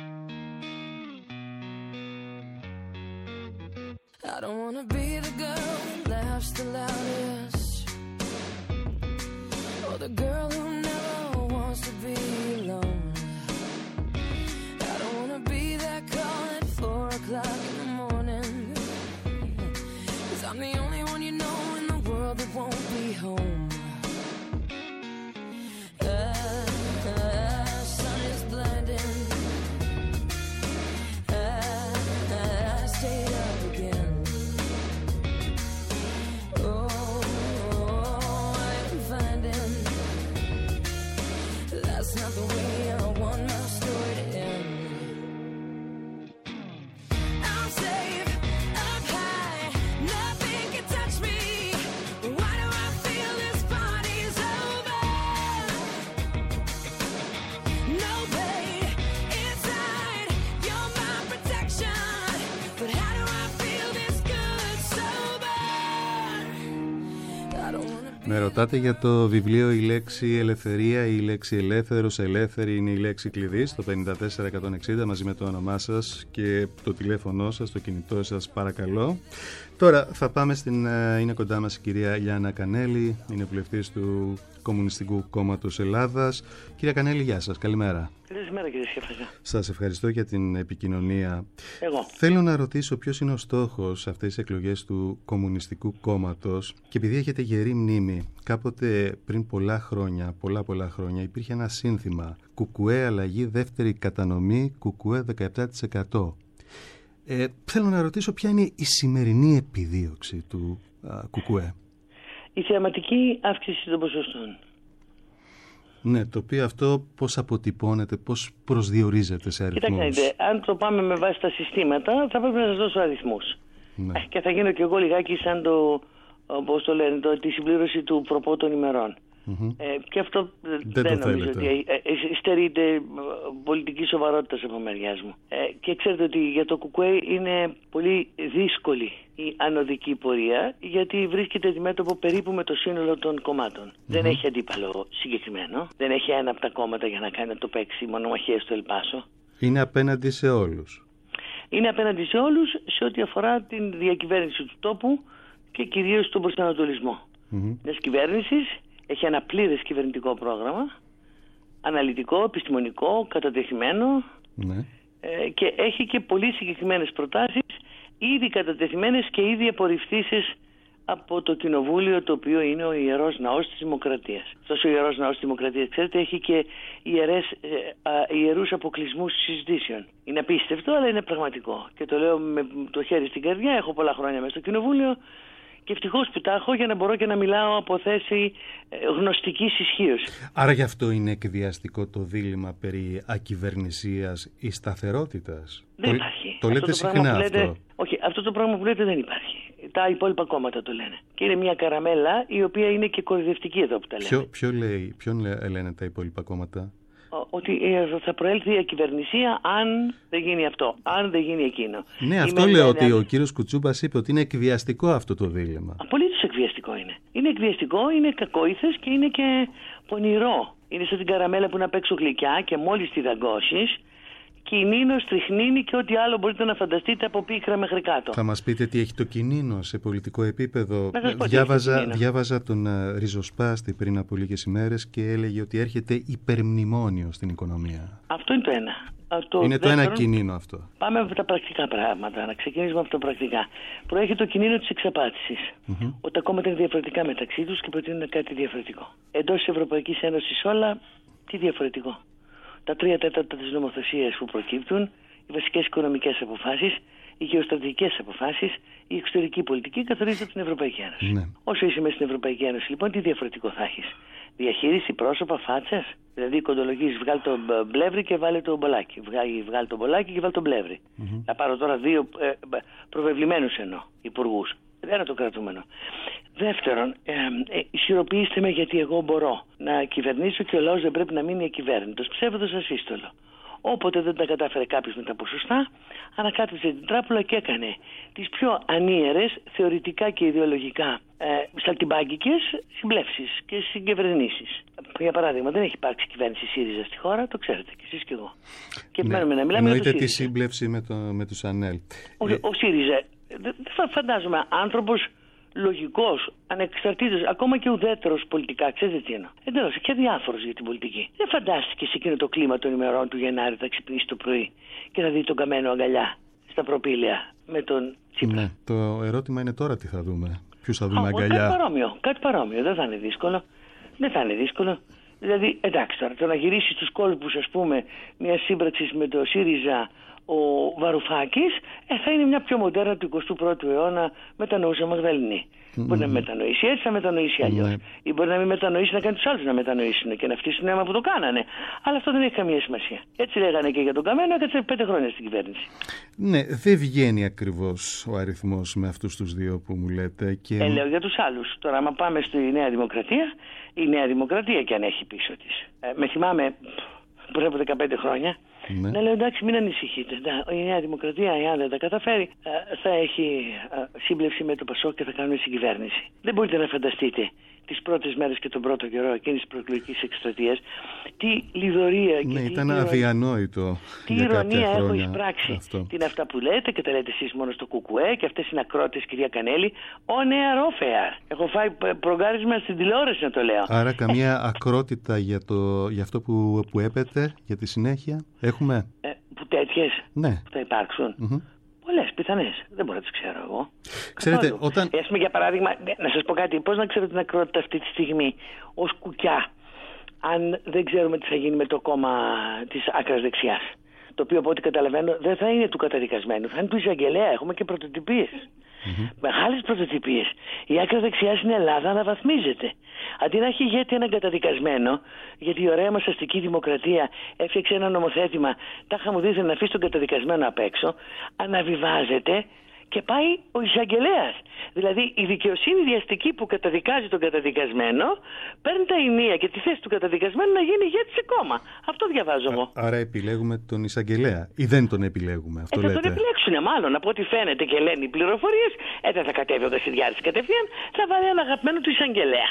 I don't wanna be the girl that laughs the loudest, or the girl who never wants to be alone. I don't wanna be that call at four o'clock in the morning, 'cause I'm the only one you know in the world that won't be home. Με ρωτάτε για το βιβλίο «Η λέξη ελευθερία» ή «Η λέξη ελεύθερος», ελεύθερη είναι η λέξη κλειδί στο πέντε τέσσερα εκατόν εξήντα μαζί με το όνομά σας και το τηλέφωνό σας, το κινητό σας παρακαλώ. Τώρα θα πάμε στην... είναι κοντά μας η κυρία Λιάννα Κανέλη, είναι βουλευτής του Κομμουνιστικού Κόμματος Ελλάδας. Κυρία Κανέλη, γεια σας, καλημέρα. Καλημέρα κύριε Σχέφαζα. Σας ευχαριστώ για την επικοινωνία. Εγώ. Θέλω να ρωτήσω ποιος είναι ο στόχος αυτές τις εκλογές του Κομμουνιστικού Κόμματος και επειδή έχετε γερή μνήμη, κάποτε πριν πολλά χρόνια, πολλά πολλά χρόνια υπήρχε ένα σύνθημα «Κουκουέ αλλαγή δεύτερη κατανομή, Κουκουέ δεκαεπτά τοις εκατό». Ε, θέλω να ρωτήσω ποια είναι η σημερινή επιδίωξη του α, Κουκουέ. Η θεαματική αύξηση των ποσοστών. Ναι, το οποίο αυτό πώς αποτυπώνεται, πώς προσδιορίζεται σε αριθμούς. Κοιτάξτε, αν το πάμε με βάση τα συστήματα, θα πρέπει να σας δώσω αριθμούς. Ναι. Και θα γίνω κι εγώ λιγάκι σαν το, πώς το λένε, το, τη συμπλήρωση του προπό των ημερών. Mm-hmm. Ε, και αυτό δεν, δεν νομίζω ότι ε, ε, στερείται πολιτική σοβαρότητα από μεριάς μου. Ε, και ξέρετε ότι για το ΚΚΕ είναι πολύ δύσκολη η ανωδική πορεία, γιατί βρίσκεται αντιμέτωπο περίπου με το σύνολο των κομμάτων. Mm-hmm. Δεν έχει αντίπαλο συγκεκριμένο. Δεν έχει ένα από τα κόμματα για να κάνει να το παίξει μονομαχία στο Ελπάσο. Είναι απέναντι σε όλους. Είναι απέναντι σε όλους σε ό,τι αφορά την διακυβέρνηση του τόπου και κυρίως τον προσανατολισμό. Mm-hmm. Μιας κυβέρνησης. Έχει ένα πλήρες κυβερνητικό πρόγραμμα, αναλυτικό, επιστημονικό, κατατεθειμένο, ναι. ε, και έχει και πολύ συγκεκριμένες προτάσεις, ήδη κατατεθειμένες και ήδη απορριφθήσεις από το Κοινοβούλιο, το οποίο είναι ο Ιερός Ναός της Δημοκρατίας. Αυτός ο Ιερός Ναός της Δημοκρατίας, ξέρετε, έχει και ιερές, ε, α, ιερούς αποκλεισμούς συζητήσεων. Είναι απίστευτο, αλλά είναι πραγματικό. Και το λέω με το χέρι στην καρδιά, έχω πολλά χρόνια μέσα στο Κοινοβούλιο. Και ευτυχώς που τα έχω για να μπορώ και να μιλάω από θέση γνωστικής ισχύως. Άρα γι' αυτό είναι εκβιαστικό το δίλημμα περί ακυβερνησίας ή σταθερότητας. Δεν το, υπάρχει. Το λέτε αυτό το συχνά λέτε, αυτό. Όχι, αυτό το πράγμα που λέτε δεν υπάρχει. Τα υπόλοιπα κόμματα το λένε. Και είναι μια καραμέλα η οποία είναι και κορυδευτική εδώ που τα λένε. Ποιο, ποιο λέει, ποιον λένε τα υπόλοιπα κόμματα? Ότι θα προέλθει η ακυβερνησία αν δεν γίνει αυτό, αν δεν γίνει εκείνο. Ναι, αυτό λέω, ότι ο κύριος Κουτσούμπας είπε ότι είναι εκβιαστικό αυτό το δίλημμα. Απολύτως εκβιαστικό είναι. Είναι εκβιαστικό, είναι κακόηθες και είναι και πονηρό. Είναι σαν την καραμέλα που να παίξω γλυκιά και μόλις τη δαγκώσεις, κινίνο, στριχνίνη και ό,τι άλλο μπορείτε να φανταστείτε από πίκρα μέχρι κάτω. Θα μας πείτε τι έχει το κινίνο σε πολιτικό επίπεδο? Διάβαζα, διάβαζα τον uh, Ριζοσπάστη πριν από λίγες ημέρες και έλεγε ότι έρχεται υπερμνημόνιο στην οικονομία. Αυτό είναι το ένα. Το είναι δεύτερον, το ένα κινίνο αυτό. Πάμε από τα πρακτικά πράγματα, να ξεκινήσουμε από τα πρακτικά. Προέρχεται το κινίνο της εξαπάτησης. Mm-hmm. Ότι τα κόμματα είναι διαφορετικά μεταξύ τους και προτείνουν κάτι διαφορετικό. Εντός της Ευρωπαϊκής Ένωσης όλα, τι διαφορετικό? Τα τρία τέταρτα της νομοθεσίας που προκύπτουν, οι βασικές οικονομικές αποφάσεις, οι γεωστρατηγικές αποφάσεις, η εξωτερική πολιτική καθορίζεται από την Ευρωπαϊκή Ένωση. Ναι. Όσο είσαι μέσα στην Ευρωπαϊκή Ένωση, λοιπόν, τι διαφορετικό θα έχεις? Διαχείριση, πρόσωπα, φάτσες. Δηλαδή, κοντολογείς, βγάλει το μπλεύρι και βάλει το μπολάκι. Βγάλει, βγάλει το μπολάκι και βάλει το μπλεύρι. Mm-hmm. Θα πάρω τώρα δύο ε, προβεβλημένους εννοώ υπουργούς. Δεν είναι το κρατούμενο. Δεύτερον, ε, ε, ισχυροποιήστε με γιατί εγώ μπορώ να κυβερνήσω και ο λαός δεν πρέπει να μείνει ακυβέρνητος. Ψεύδος ασύστολο. Όποτε δεν τα κατάφερε κάποιος με τα ποσοστά, ανακάτεψε την τράπουλα και έκανε τις πιο ανίερες, θεωρητικά και ιδεολογικά, ε, σταλτιμπάγκικες συμπλεύσεις και συγκυβερνήσεις. Για παράδειγμα, δεν έχει υπάρξει κυβέρνηση ΣΥΡΙΖΑ στη χώρα, το ξέρετε κι εσείς κι εγώ. Και επιμένουμε ναι, να μιλάμε για το ΣΥΡΙΖΑ. Εννοείται τη σύμπλευση με, το, με τους ΑΝΕΛ. Ο, ε... ο ΣΥΡΙΖΑ, δεν φαντάζομαι άνθρωπος λογικός, ανεξαρτήτως, ακόμα και ουδέτερος πολιτικά, ξέρετε τι εννοώ. Εντελώς, και αδιάφορος για την πολιτική. Δεν φαντάστηκε σε εκείνο το κλίμα των ημερών του Γενάρη θα ξυπνήσει το πρωί και θα δει τον Καμένο αγκαλιά στα προπήλαια με τον Τσίπρα. Ναι, το ερώτημα είναι τώρα τι θα δούμε. Ποιους θα δούμε Α, αγκαλιά. Κάτι παρόμοιο, κάτι παρόμοιο. Δεν θα είναι δύσκολο. Δεν θα είναι δύσκολο. Δηλαδή, εντάξει τώρα, το να γυρίσει στους κόλπους, ας πούμε, μια σύμπραξη με το ΣΥΡΙΖΑ ο Βαρουφάκης, ε, θα είναι μια πιο μοντέρνα του εικοστού πρώτου αιώνα μετανοούσα Μαγδαληνή. Mm. Μπορεί να μετανοήσει έτσι, να μετανοήσει αλλιώς. Mm. Ή μπορεί να μην μετανοήσει, να κάνει τους άλλους να μετανοήσουν και να φτύσουν αίμα που το κάνανε. Αλλά αυτό δεν έχει καμία σημασία. Έτσι λέγανε και για τον Καμένο, έκατσε πέντε χρόνια στην κυβέρνηση. Ναι, δεν βγαίνει ακριβώς ο αριθμός με αυτούς τους δύο που μου λέτε. Και... Ε, λέω για τους άλλους. Τώρα, άμα πάμε στη Νέα Δημοκρατία, η Νέα Δημοκρατία και αν έχει πίσω της. Ε, με θυμάμαι πριν από δεκαπέντε χρόνια. Ναι. Να λέω εντάξει, μην ανησυχείτε. Η Νέα Δημοκρατία, εάν δεν τα καταφέρει, θα έχει σύμπλευση με το Πασόκ και θα κάνουν συγκυβέρνηση. Δεν μπορείτε να φανταστείτε τις πρώτες μέρες και τον πρώτο καιρό εκείνης της προεκλογικής εκστρατείας τι λιδωρία και ναι, τι ήταν αδιανόητο. Τι ηρωνία έχω εισπράξει. Αυτό. Τι είναι αυτά που λέτε και τα λέτε εσείς μόνο στο κουκουέ και αυτές είναι ακρότες, κυρία Κανέλη. On air, off air. Έχω φάει προγκάρισμα στην τηλεόραση να το λέω. Άρα καμία ακρότητα για, το, για αυτό που, που έπεται για τη συνέχεια έχουμε. Ε, που τέτοιες ναι. που θα υπάρξουν. Mm-hmm. Πολλές, πιθανές. Δεν μπορώ να τις ξέρω εγώ. Ξέρετε, Καθόλου. όταν... Ας πούμε, για παράδειγμα, να σας πω κάτι. Πώς να ξέρω την ακρότητα αυτή τη στιγμή ως κουκιά, αν δεν ξέρουμε τι θα γίνει με το κόμμα της άκρας δεξιάς. Το οποίο από ό,τι καταλαβαίνω δεν θα είναι του καταδικασμένου, θα είναι του εισαγγελέα. Έχουμε και πρωτοτυπίες. Mm-hmm. Μεγάλες πρωτοτυπίες. Η άκρα δεξιά στην Ελλάδα αναβαθμίζεται. Αντί να έχει ηγέτη έναν καταδικασμένο, γιατί η ωραία μας αστική δημοκρατία έφτιαξε ένα νομοθέτημα, τα χαμουδίζει να αφήσει τον καταδικασμένο απ' έξω, αναβιβάζεται και πάει ο εισαγγελέας. Δηλαδή η δικαιοσύνη διαστική που καταδικάζει τον καταδικασμένο παίρνει τα ενία και τη θέση του καταδικασμένου να γίνει ηγέτη σε κόμμα. Αυτό διαβάζω εγώ. Άρα επιλέγουμε τον εισαγγελέα ή δεν τον επιλέγουμε, αυτό ε, λέτε. Θα τον επιλέξουν μάλλον, από ό,τι φαίνεται και λένε οι πληροφορίες. Ε, δεν θα κατέβει ο Δασιδιάρης κατευθείαν, θα βάλει ένα αγαπημένο του εισαγγελέα.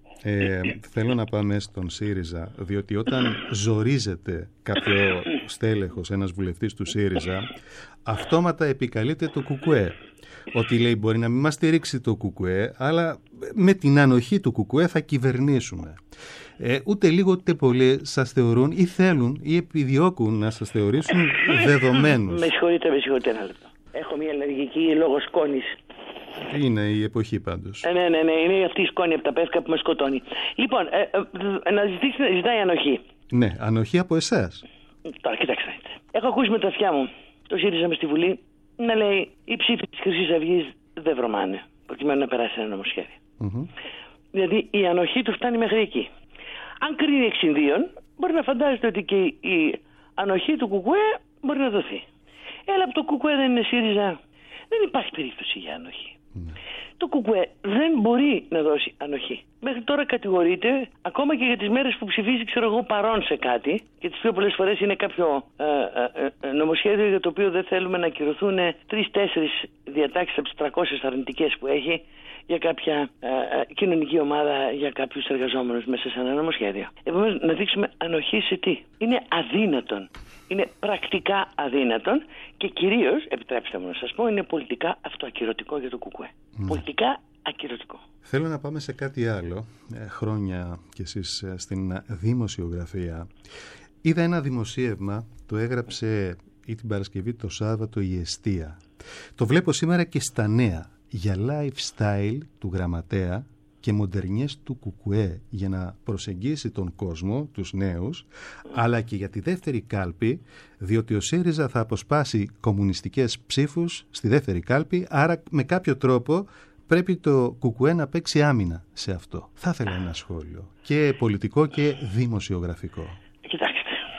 Ε, θέλω να πάμε στον ΣΥΡΙΖΑ, διότι όταν ζορίζεται κάποιο στέλεχος, ένας βουλευτής του ΣΥΡΙΖΑ, αυτόματα επικαλείται το ΚΚΕ. Ότι λέει μπορεί να μην μας στηρίξει το ΚΚΕ, αλλά με την ανοχή του ΚΚΕ θα κυβερνήσουμε. Ε, ούτε λίγο ούτε πολύ σας θεωρούν ή θέλουν ή επιδιώκουν να σας θεωρήσουν δεδομένους. Με συγχωρείτε, με συγχωρείτε ένα λεπτό. Έχω μια αλλεργική λόγω σκόνης. Είναι η εποχή πάντως. Ε, ναι, ναι, ναι, είναι αυτή η σκόνη από τα πεύκα που με σκοτώνει. Λοιπόν, ε, ε, να ζητήσει, να ζητάει ανοχή. Ναι, ανοχή από εσάς. Τώρα, κοιτάξτε. Έχω ακούσει με τα αυτιά μου το ΣΥΡΙΖΑ μες στη Βουλή να λέει οι ψήφοι της Χρυσής Αυγής δεν βρωμάνε, προκειμένου να περάσει ένα νομοσχέδιο. Mm-hmm. Δηλαδή η ανοχή του φτάνει μέχρι εκεί. Αν κρίνει εξηνδύον, μπορεί να φαντάζεται ότι και η ανοχή του ΚΚΕ μπορεί να δοθεί. Έλα, από το ΚΚΕ δεν είναι ΣΥΡΙΖΑ. Δεν υπάρχει περίπτωση για ανοχή. Mm. Το ΚΚΕ δεν μπορεί να δώσει ανοχή. Μέχρι τώρα κατηγορείται, ακόμα και για τις μέρες που ψηφίζει, ξέρω εγώ, παρόν σε κάτι, και τις πιο πολλές φορές είναι κάποιο ε, ε, ε, νομοσχέδιο για το οποίο δεν θέλουμε να ακυρωθούν τρεις-τέσσερις διατάξεις από τις τριακόσιες αρνητικές που έχει για κάποια ε, ε, κοινωνική ομάδα, για κάποιους εργαζόμενους μέσα σε ένα νομοσχέδιο. Επομένως, να δείξουμε ανοχή σε τι? Είναι αδύνατον. Είναι πρακτικά αδύνατον και κυρίως, επιτρέψτε μου να σας πω, είναι πολιτικά αυτοακυρωτικό για το ΚΚΕ. Mm. Πολιτικά ακυρωτικό. Θέλω να πάμε σε κάτι άλλο. Ε, χρόνια κι εσείς ε, στην δημοσιογραφία. Είδα ένα δημοσίευμα, το έγραψε ή την Παρασκευή το Σάββατο η Εστία. Το βλέπω σήμερα και στα νέα, για lifestyle του γραμματέα και μοντερνιές του ΚΚΕ για να προσεγγίσει τον κόσμο, τους νέους, αλλά και για τη δεύτερη κάλπη, διότι ο ΣΥΡΙΖΑ θα αποσπάσει κομμουνιστικές ψήφους στη δεύτερη κάλπη, άρα με κάποιο τρόπο πρέπει το ΚΚΕ να παίξει άμυνα σε αυτό. Θα ήθελα ένα σχόλιο, και πολιτικό και δημοσιογραφικό. Κοιτάξτε,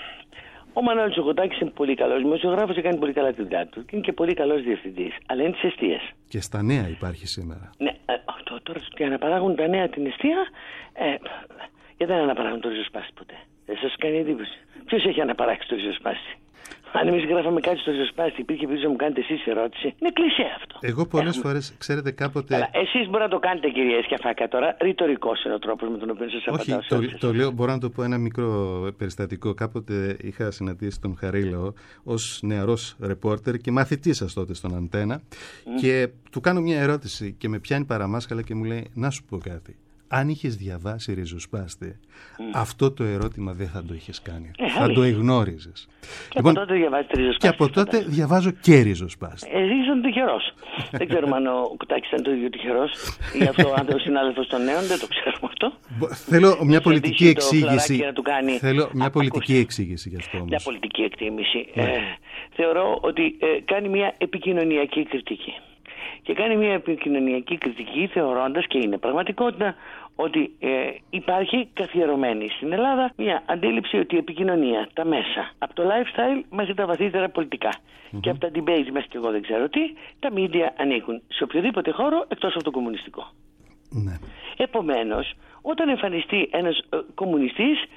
ο Μανώλης ο Κοτάκης είναι πολύ καλός δημοσιογράφος και κάνει πολύ καλά τη δουλειά του. Και είναι και πολύ καλός διευθυντής, αλλά είναι της εστίας. Και στα νέα υπάρχει σήμερα. Ναι, ε, τώρα ότι αναπαράγουν τα νέα την εστία, ε, γιατί δεν αναπαράγουν το ριζοσπάστη ποτέ? Δεν σας κάνει εντύπωση? Ποιος έχει αναπαράξει το ριζοσπάστη? Αν εμείς γράφαμε κάτι στο ριζοσπάστη, υπήρχε περίπτωση να μου κάνετε εσείς ερώτηση. Είναι κλισέ αυτό. Εγώ πολλές Έχουμε... φορές, ξέρετε, κάποτε. Αλλά εσείς μπορείτε να το κάνετε, κυρία Σκιαφάκα, τώρα. Ρητορικός είναι ο τρόπος με τον οποίο σας απαντάω. Όχι, το, το λέω, μπορώ να το πω ένα μικρό περιστατικό. Κάποτε είχα συναντήσει τον Χαρίλαο ως νεαρός ρεπόρτερ και μαθητής σας τότε στον Αντένα. Mm. Και του κάνω μια ερώτηση και με πιάνει παραμάσκαλα και μου λέει: να σου πω κάτι. Αν είχες διαβάσει ριζοσπάστη, mm. αυτό το ερώτημα δεν θα το είχες κάνει. Ε, θα το εγνώριζες. Και λοιπόν, από τότε διαβάζετε ριζοσπάστη. Και από τότε φαντάζομαι. Διαβάζω και ριζοσπάστη. Ε, Ρίζον τυχερός. Δεν ξέρουμε αν ο Κουτάκης ήταν το ίδιο τυχερός ή αυτό αν ο συνάδελφος των νέων, δεν το ξέρουμε αυτό. Θέλω μια πολιτική εξήγηση. Κάνει... Θέλω μια Α, πολιτική ακούστε. εξήγηση γι' αυτό όμως. Μια πολιτική εκτίμηση. Ναι. Ε, θεωρώ ότι ε, κάνει μια επικοινωνιακή κριτική. Και κάνει μια επικοινωνιακή κριτική θεωρώντας, και είναι πραγματικότητα, ότι ε, υπάρχει καθιερωμένη στην Ελλάδα μια αντίληψη ότι η επικοινωνία, τα μέσα, από το lifestyle μέχρι τα βαθύτερα πολιτικά mm-hmm. και από τα debate μέχρι και εγώ δεν ξέρω τι, τα media ανήκουν σε οποιοδήποτε χώρο εκτός από το κομμουνιστικό. Ναι. Επομένως, όταν εμφανιστεί ένας ε, κομμουνιστής,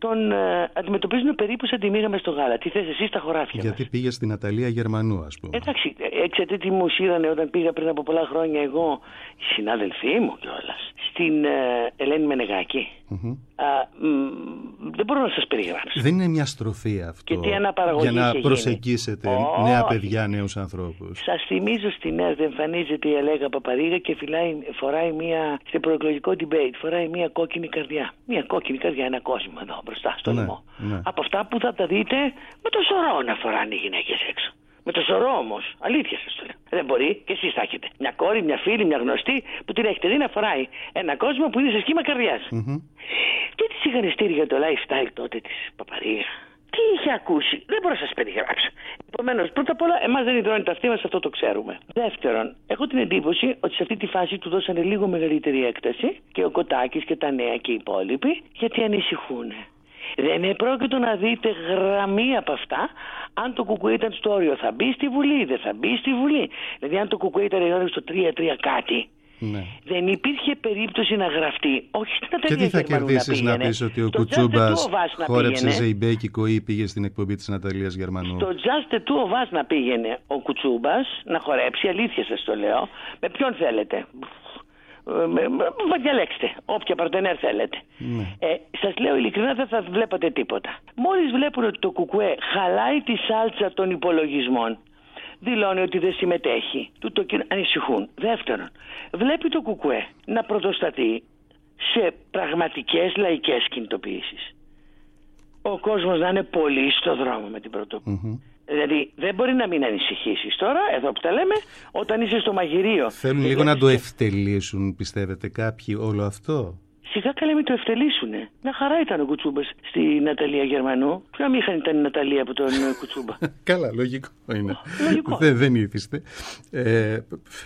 τον ε, αντιμετωπίζουν περίπου σαν τη μοίρα μες στο γάλα. Τι θες εσύ στα χωράφια Γιατί μας. πήγε στην Αταλία Γερμανού, ας πούμε. Εντάξει, ξέρετε τι μου σύρανε όταν πήγα πριν από πολλά χρόνια εγώ, οι συνάδελφοί μου κιόλας, στην ε, Ελένη Μενεγάκη. Mm-hmm. Α, μ, δεν μπορώ να σας περιγράψω. Δεν είναι μια στροφή αυτό Και τι αναπαραγωγή για να είχε προσεγγίσετε γίνει. νέα Όχι. παιδιά, νέους ανθρώπους. Σας θυμίζω στην ΕΡΤ εμφανίζεται η Αλέγα Παπαρίγα και φυλάει, φοράει μια, σε προεκλογικό debate, φοράει μια κόκκινη καρδιά. Μια κόκκινη καρδιά, ένα κόσμο εδώ μπροστά στο Ναι, λαιμό. ναι. Από αυτά που θα τα δείτε με το σωρό να φοράνε οι γυναίκες έξω. Με το σωρό όμως, αλήθεια σας το λέω. Δεν μπορεί και εσείς θα έχετε. Μια κόρη, μια φίλη, μια γνωστή που την έχετε δει να φοράει ένα κόσμο που είναι σε σχήμα καρδιάς. Mm-hmm. Τι της είχαν στείλει για το lifestyle τότε της Παπαρίγα. Τι είχε ακούσει, δεν μπορώ να σας περιγράψω. Επομένως, πρώτα απ' όλα, εμάς δεν υδρώνει τα αυτή μας, αυτό το ξέρουμε. Δεύτερον, έχω την εντύπωση ότι σε αυτή τη φάση του δώσανε λίγο μεγαλύτερη έκταση και ο Κωτάκης και τα νέα και οι υπόλοιποι, γιατί ανησυχούν. Δεν επρόκειτο να δείτε γραμμή από αυτά αν το Κουκουέ ήταν στο όριο. Θα μπει στη Βουλή, δεν θα μπει στη Βουλή. Δηλαδή, αν το Κουκουέ ήταν στο τρία τρία κάτι. Ναι. Δεν υπήρχε περίπτωση να γραφτεί. Όχι στην Αταλία. Και τι θα Γερμανού κερδίσεις να, να πεις ότι ο στο Κουτσούμπας να χόρεψε πήγαινε. ζεϊμπέκικο ή πήγε στην εκπομπή της Ναταλίας Γερμανού. Στο Just the Two of Us να πήγαινε ο Κουτσούμπας να χορέψει, αλήθεια σας το λέω. Με ποιον θέλετε. Με, με, με, διαλέξτε όποια παρτενέρ θέλετε. Ναι. ε, Σας λέω ειλικρινά, δεν θα βλέπατε τίποτα. Μόλις βλέπουν ότι το Κουκουέ χαλάει τη σάλτσα των υπολογισμών, δηλώνει ότι δεν συμμετέχει, του το ανησυχούν. Δεύτερον, βλέπει το Κουκουέ να πρωτοστατεί σε πραγματικές λαϊκές κινητοποιήσεις. Ο κόσμος να είναι πολύ στο δρόμο με την πρωτοβουλία. Mm-hmm. Δηλαδή δεν μπορεί να μην ανησυχήσεις τώρα, εδώ που τα λέμε, όταν είσαι στο μαγειρίο. Θέλουν λίγο να το ευτελίσουν, πιστεύετε κάποιοι, όλο αυτό. Σιγά καλά μην το ευτελίσουνε. Μια χαρά ήταν ο Κουτσούμπας στη Ναταλία Γερμανού. Ποια μήχαν ήταν η Ναταλία από τον Κουτσούμπα. Καλά, λογικό είναι. Λογικό. Δεν, δεν ήθιστε. Ε,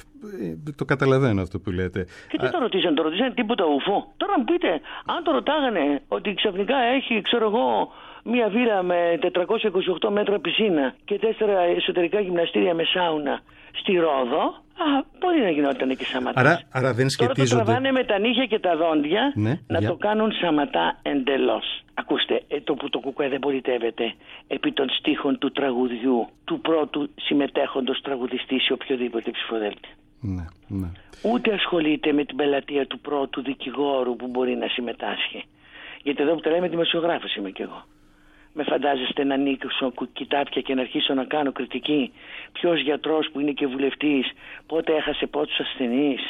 το καταλαβαίνω αυτό που λέτε. Και τι το ρωτήσαν, το ρωτήσαν τίποτα ουφό. Τώρα μου πείτε, αν το ρωτάγανε ότι ξαφνικά έχει, ξέρω εγώ, μία βίλα με τετρακόσια είκοσι οκτώ μέτρα πισίνα και τέσσερα εσωτερικά γυμναστήρια με σάουνα στη Ρόδο, α, μπορεί να γινόταν και σαματά. Άρα, άρα δεν σχετίζονται. Τώρα το τραβάνε με τα νύχια και τα δόντια, ναι, να για... το κάνουν σαματά εντελώς. Ακούστε, το που το Κουκουέ δεν πολιτεύεται επί των στίχων του τραγουδιού του πρώτου συμμετέχοντος τραγουδιστή σε οποιοδήποτε ψηφοδέλτη. Ναι, ναι. Ούτε ασχολείται με την πελατεία του πρώτου δικηγόρου που μπορεί να συμμετάσχει. Γιατί εδώ που τα λέμε δημοσιογράφος είμαι κι εγώ. Με φαντάζεστε να ανοίξω κοιτάπια και να αρχίσω να κάνω κριτική? Ποιος γιατρός που είναι και βουλευτής πότε έχασε πόσους ασθενείς?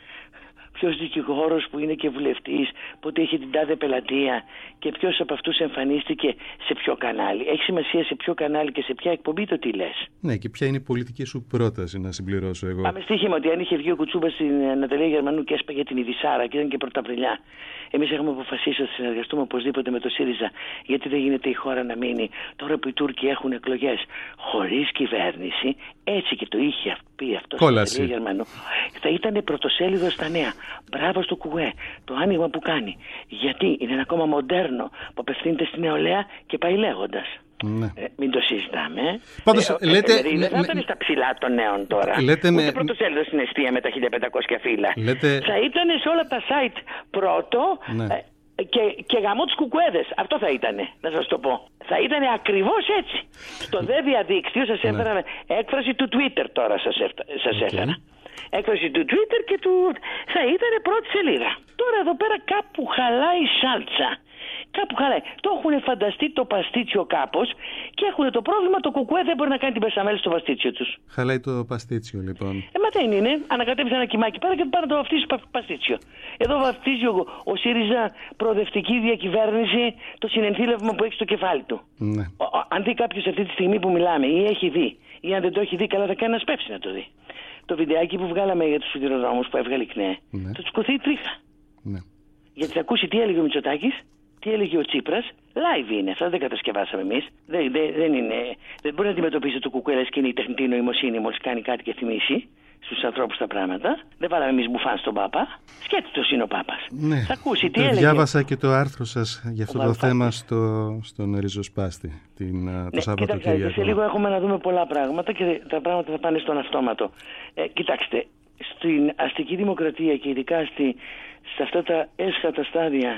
Ποιος δικηγόρος που είναι και βουλευτής πότε είχε την τάδε πελατεία? Και ποιος από αυτούς εμφανίστηκε σε ποιο κανάλι? Έχει σημασία σε ποιο κανάλι και σε ποια εκπομπή το τι λες. Ναι, και ποια είναι η πολιτική σου πρόταση, να συμπληρώσω εγώ. Πάμε στοίχημα ότι αν είχε βγει ο Κουτσούμπας στην Ναταλία Γερμανού και έσπαγε την Ειδισάρα και ήταν και Πρωταπριλιά, εμείς έχουμε αποφασίσει ότι θα συνεργαστούμε οπωσδήποτε με το ΣΥΡΙΖΑ, γιατί δεν γίνεται η χώρα να μείνει τώρα που οι Τούρκοι έχουν εκλογές χωρίς κυβέρνηση. Έτσι και το είχε πει αυτό στην Ναταλία Γερμανού. Θα ήταν πρωτοσέλιδο στα νέα. Μπράβο στο Κουκουέ, το άνοιγμα που κάνει. Γιατί είναι ένα κόμμα μοντέρνο που απευθύνεται στη νεολαία και πάει λέγοντας. Ναι. Ε, μην το συζητάμε. Πάντως, ε, λέτε, ε, ε, δεν θα ήταν στα ψηλά των νέων τώρα. Λέτε Ούτε με... πρωτοσέλιδο στην Εστία με τα χίλια πεντακόσια φύλλα. Λέτε... Θα ήταν σε όλα τα site πρώτο. Ναι. Ε, Και, και γαμώ τους κουκουέδες. Αυτό θα ήτανε, να σας το πω. Θα ήτανε ακριβώς έτσι. Στο δε διαδίκτυο σας έφερα ναι. έκφραση του Twitter τώρα σας, έφτα, σας okay. έφερα. Έκφραση του Twitter και του... θα ήτανε πρώτη σελίδα. Τώρα εδώ πέρα κάπου χαλάει σάλτσα. Κάπου χαλάει. Το έχουν φανταστεί το παστίτσιο κάπως και έχουν το πρόβλημα το κουκουέ δεν μπορεί να κάνει την πεσαμέλη στο παστίτσιο τους. Χαλάει το παστίτσιο λοιπόν. Ε, μα δεν είναι. Ανακατεύεις ένα κιμάκι πάρα και πάνε να το βαφτίσει πα, παστίτσιο. Εδώ βαφτίζει ο, ο ΣΥΡΙΖΑ προοδευτική διακυβέρνηση το συνενθήλευμα που έχει στο κεφάλι του. Ναι. Ο, ο, αν δει κάποιος αυτή τη στιγμή που μιλάμε ή έχει δει ή αν δεν το έχει δει καλά θα κάνει να σπεύσει να το δει. Το βιντεάκι που βγάλαμε για τους σιδηροδρόμους που έβγαλε η ΚΝΕ, ναι. το τσουκωθεί η τρίχα. Ναι. Γιατί θα ακούσει τι έλεγε ο Μητσοτάκης, τι έλεγε ο Τσίπρας, live είναι, αυτά δεν κατασκευάσαμε εμείς. Δεν, δεν, δεν, είναι, δεν μπορεί να αντιμετωπίσει το κουκουέ και είναι η τεχνητή νοημοσύνη μόλις κάνει κάτι και θυμίσει στους ανθρώπους τα πράγματα. Δεν βάλαμε εμείς μπουφάν στον Πάπα. Σκέφτητος είναι ο Πάπας. Ναι. Θα ακούσει τι το έλεγε. Διάβασα και το άρθρο σας για αυτό το θέμα στο, στον Ριζοσπάστη την, ναι, το Σαββατοκύριακο. Κοιτάξτε, σε λίγο έχουμε να δούμε πολλά πράγματα και τα πράγματα θα πάνε στον αυτόματο. Ε, κοιτάξτε, στην αστική δημοκρατία και ειδικά στη, σε αυτά τα έσχατα στάδια του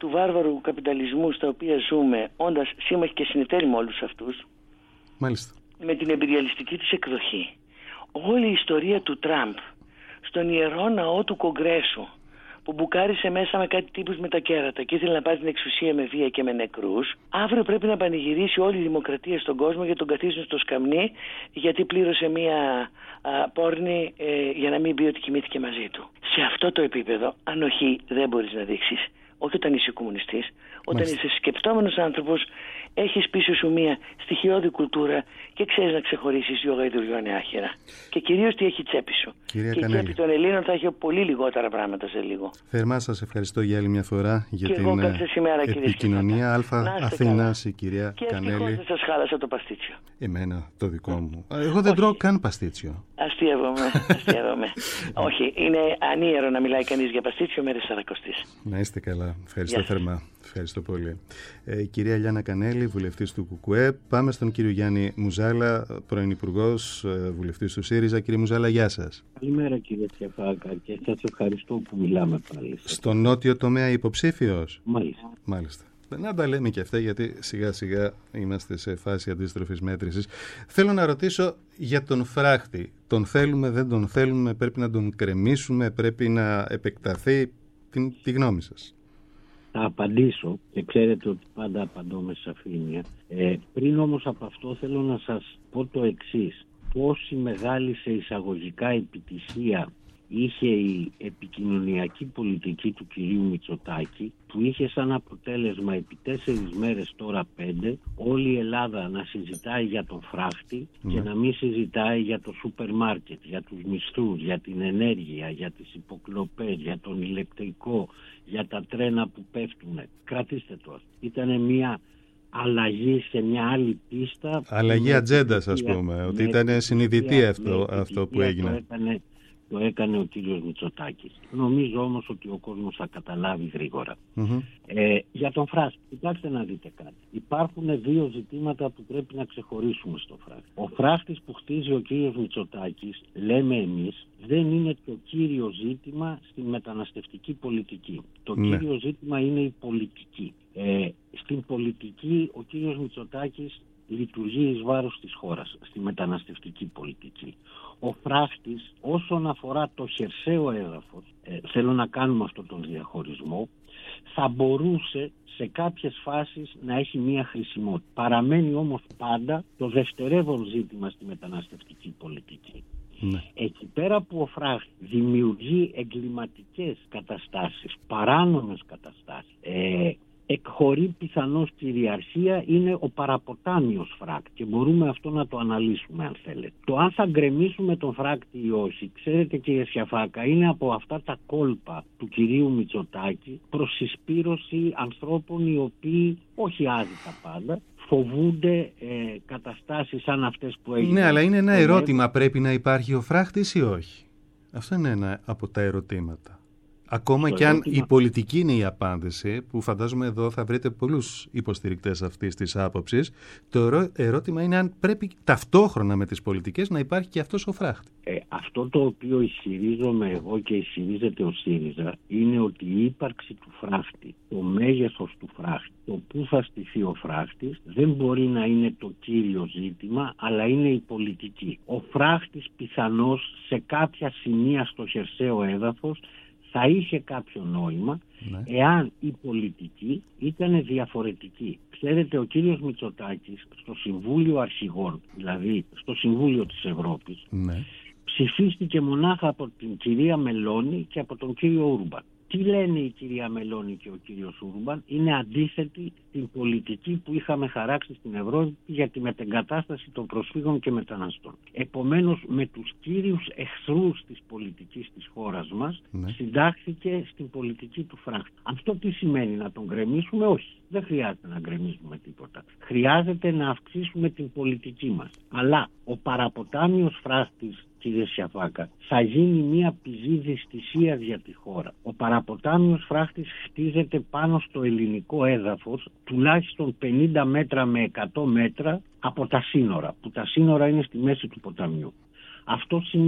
του βάρβαρου καπιταλισμού στα οποία ζούμε, όντας σύμμαχοι και συνεταίροι με όλους αυτούς, Μάλιστα. με την εμπειριαλιστική της εκδοχή, όλη η ιστορία του Τραμπ στον ιερό ναό του Κογκρέσου, που μπουκάρισε μέσα με κάτι τύπους με τα κέρατα και ήθελε να πάρει την εξουσία με βία και με νεκρούς, αύριο πρέπει να πανηγυρίσει όλη η δημοκρατία στον κόσμο για τον καθίσουν στο σκαμνί, γιατί πλήρωσε μία α, πόρνη ε, για να μην πει ότι κοιμήθηκε μαζί του. Σε αυτό το επίπεδο ανοχή δεν μπορείς να δείξεις. Όχι όταν είσαι κομμουνιστής, όταν Μάλιστα. είσαι σκεπτόμενος άνθρωπος, έχεις πίσω σου μία στοιχειώδη κουλτούρα και ξέρεις να ξεχωρίσεις δυο γαϊδουριών άχυρα. Και κυρίως τι έχει τσέπη σου. Κυρία και η Κανέλη, τσέπη των Ελλήνων θα έχει πολύ λιγότερα πράγματα σε λίγο. θερμά σας ευχαριστώ για άλλη μια φορά για Και την εγώ κάθε σήμερα, επικοινωνία. Αλφα Να είστε Αθήνας, καλά. η κυρία Και ευτυχώς Κανέλη. δεν σας χάλασα το παστίτσιο. Εμένα, το δικό μου. Εγώ δεν τρώω καν παστίτσιο. Αστείευομαι, αστείευομαι. Όχι, είναι ανίερο να μιλάει κανείς για παστίτσιο μέρες Σαρακοστής. Να είστε καλά. Ευχαριστώ Γεια σας. θερμά. Ευχαριστώ πολύ. Ε, η κυρία Λιάννα Κανέλη, βουλευτής του ΚΚΕ. Πάμε στον κύριο Γιάννη Μουζάλα, πρώην Υπουργός, ε, βουλευτής του ΣΥΡΙΖΑ. Κύριε Μουζάλα, γεια σας. Καλημέρα κύριε Τσιαφάκα και σας ευχαριστώ που μιλάμε πάλι. Στο νότιο τομέα υποψήφιος. Μάλιστα. Μάλιστα. Να τα λέμε και αυτά, γιατί σιγά σιγά είμαστε σε φάση αντίστροφης μέτρησης. Θέλω να ρωτήσω για τον φράχτη. Τον θέλουμε, δεν τον θέλουμε, πρέπει να τον κρεμίσουμε, πρέπει να επεκταθεί. Την, τη γνώμη σας. Θα απαντήσω και ξέρετε ότι πάντα απαντώ με σαφήνεια. Ε, πριν όμως από αυτό θέλω να σας πω το εξής. Πόση μεγάλη σε εισαγωγικά επιτυχία είχε η επικοινωνιακή πολιτική του κυρίου Μητσοτάκη, που είχε σαν αποτέλεσμα επί τέσσερις μέρες, τώρα πέντε, όλη η Ελλάδα να συζητάει για τον φράχτη mm. και να μην συζητάει για το σούπερ μάρκετ, για τους μισθούς, για την ενέργεια, για τις υποκλοπές, για τον ηλεκτρικό, για τα τρένα που πέφτουν. Κρατήστε το. Ήτανε μια αλλαγή σε μια άλλη πίστα. Αλλαγή ατζέντας, ας πούμε, ότι ήταν συνειδητή αυτό, αυτό που έγινε. Το έκανε, το έκανε ο κύριος Μητσοτάκης. Νομίζω όμως ότι ο κόσμος θα καταλάβει γρήγορα. Mm-hmm. Ε, για τον φράχτη, κοιτάξτε να δείτε κάτι. Υπάρχουν δύο ζητήματα που πρέπει να ξεχωρίσουμε στο φράχτη. Ο φράχτης που χτίζει ο κύριος Μητσοτάκης, λέμε εμείς, δεν είναι το κύριο ζήτημα στην μεταναστευτική πολιτική. Το ναι. κύριο ζήτημα είναι η πολιτική. Ε, στην πολιτική ο κύριος Μητσοτάκης λειτουργεί εις βάρος της χώρας, στη μεταναστευτική πολιτική. Ο φράχτης, όσον αφορά το χερσαίο έδαφος, ε, θέλω να κάνουμε αυτόν τον διαχωρισμό, θα μπορούσε σε κάποιες φάσεις να έχει μία χρησιμότητα. Παραμένει όμως πάντα το δευτερεύον ζήτημα στη μεταναστευτική πολιτική. Ναι. Εκεί πέρα που ο φράχτης δημιουργεί εγκληματικές καταστάσεις, παράνομες καταστάσεις, ε, εκχωρεί πιθανώς κυριαρχία, είναι ο παραποτάμιος φράκτη και μπορούμε αυτό να το αναλύσουμε αν θέλετε. Το αν θα γκρεμίσουμε τον φράκτη ή όχι, ξέρετε κύριε Σιαφάκα, είναι από αυτά τα κόλπα του κυρίου Μητσοτάκη προς συσπήρωση ανθρώπων οι οποίοι, όχι άδικα πάντα, φοβούνται ε, καταστάσεις σαν αυτές που έγιναν. Ναι, αλλά είναι ένα ερώτημα, πρέπει να υπάρχει ο φράχτης ή όχι. Αυτό είναι ένα από τα ερωτήματα. Ακόμα και αν η πολιτική είναι η απάντηση, που φαντάζομαι εδώ θα βρείτε πολλούς υποστηρικτές αυτής της άποψης, το ερώτημα είναι αν πρέπει ταυτόχρονα με τις πολιτικές να υπάρχει και αυτός ο φράχτης. Ε, αυτό το οποίο ισχυρίζομαι εγώ και ισχυρίζεται ο ΣΥΡΙΖΑ είναι ότι η ύπαρξη του φράχτη, το μέγεθος του φράχτη, το πού θα στηθεί ο φράχτης, δεν μπορεί να είναι το κύριο ζήτημα, αλλά είναι η πολιτική. Ο φράχτης πιθανώς σε κάποια σημεία στο χερσαίο έδαφος θα είχε κάποιο νόημα, ναι, εάν η πολιτική ήταν διαφορετική. Ξέρετε, ο κύριος Μητσοτάκης στο Συμβούλιο Αρχηγών, δηλαδή στο Συμβούλιο της Ευρώπης, ναι, ψηφίστηκε μονάχα από την κυρία Μελώνη και από τον κύριο Ούρμπαν. Τι λένε η κυρία Μελώνη και ο κύριος Ούρμπαν? Είναι αντίθετοι στην πολιτική που είχαμε χαράξει στην Ευρώπη για τη μετεγκατάσταση των προσφύγων και μεταναστών. Επομένως, με τους κύριους εχθρούς της πολιτικής της χώρας μας, ναι, συντάχθηκε στην πολιτική του φράχτη. Αυτό τι σημαίνει? Να τον γκρεμίσουμε? Όχι. Δεν χρειάζεται να γκρεμίσουμε τίποτα. Χρειάζεται να αυξήσουμε την πολιτική μας. Αλλά ο παραποτάμιος φράχτης, κύριε Σιαφάκα, θα γίνει μια πηγή δυστυχίας για τη χώρα. Ο παραποτάμιος φράχτης χτίζεται πάνω στο ελληνικό έδαφος, τουλάχιστον πενήντα μέτρα με εκατό μέτρα από τα σύνορα, που τα σύνορα είναι στη μέση του ποταμιού. Αυτό σημαίνει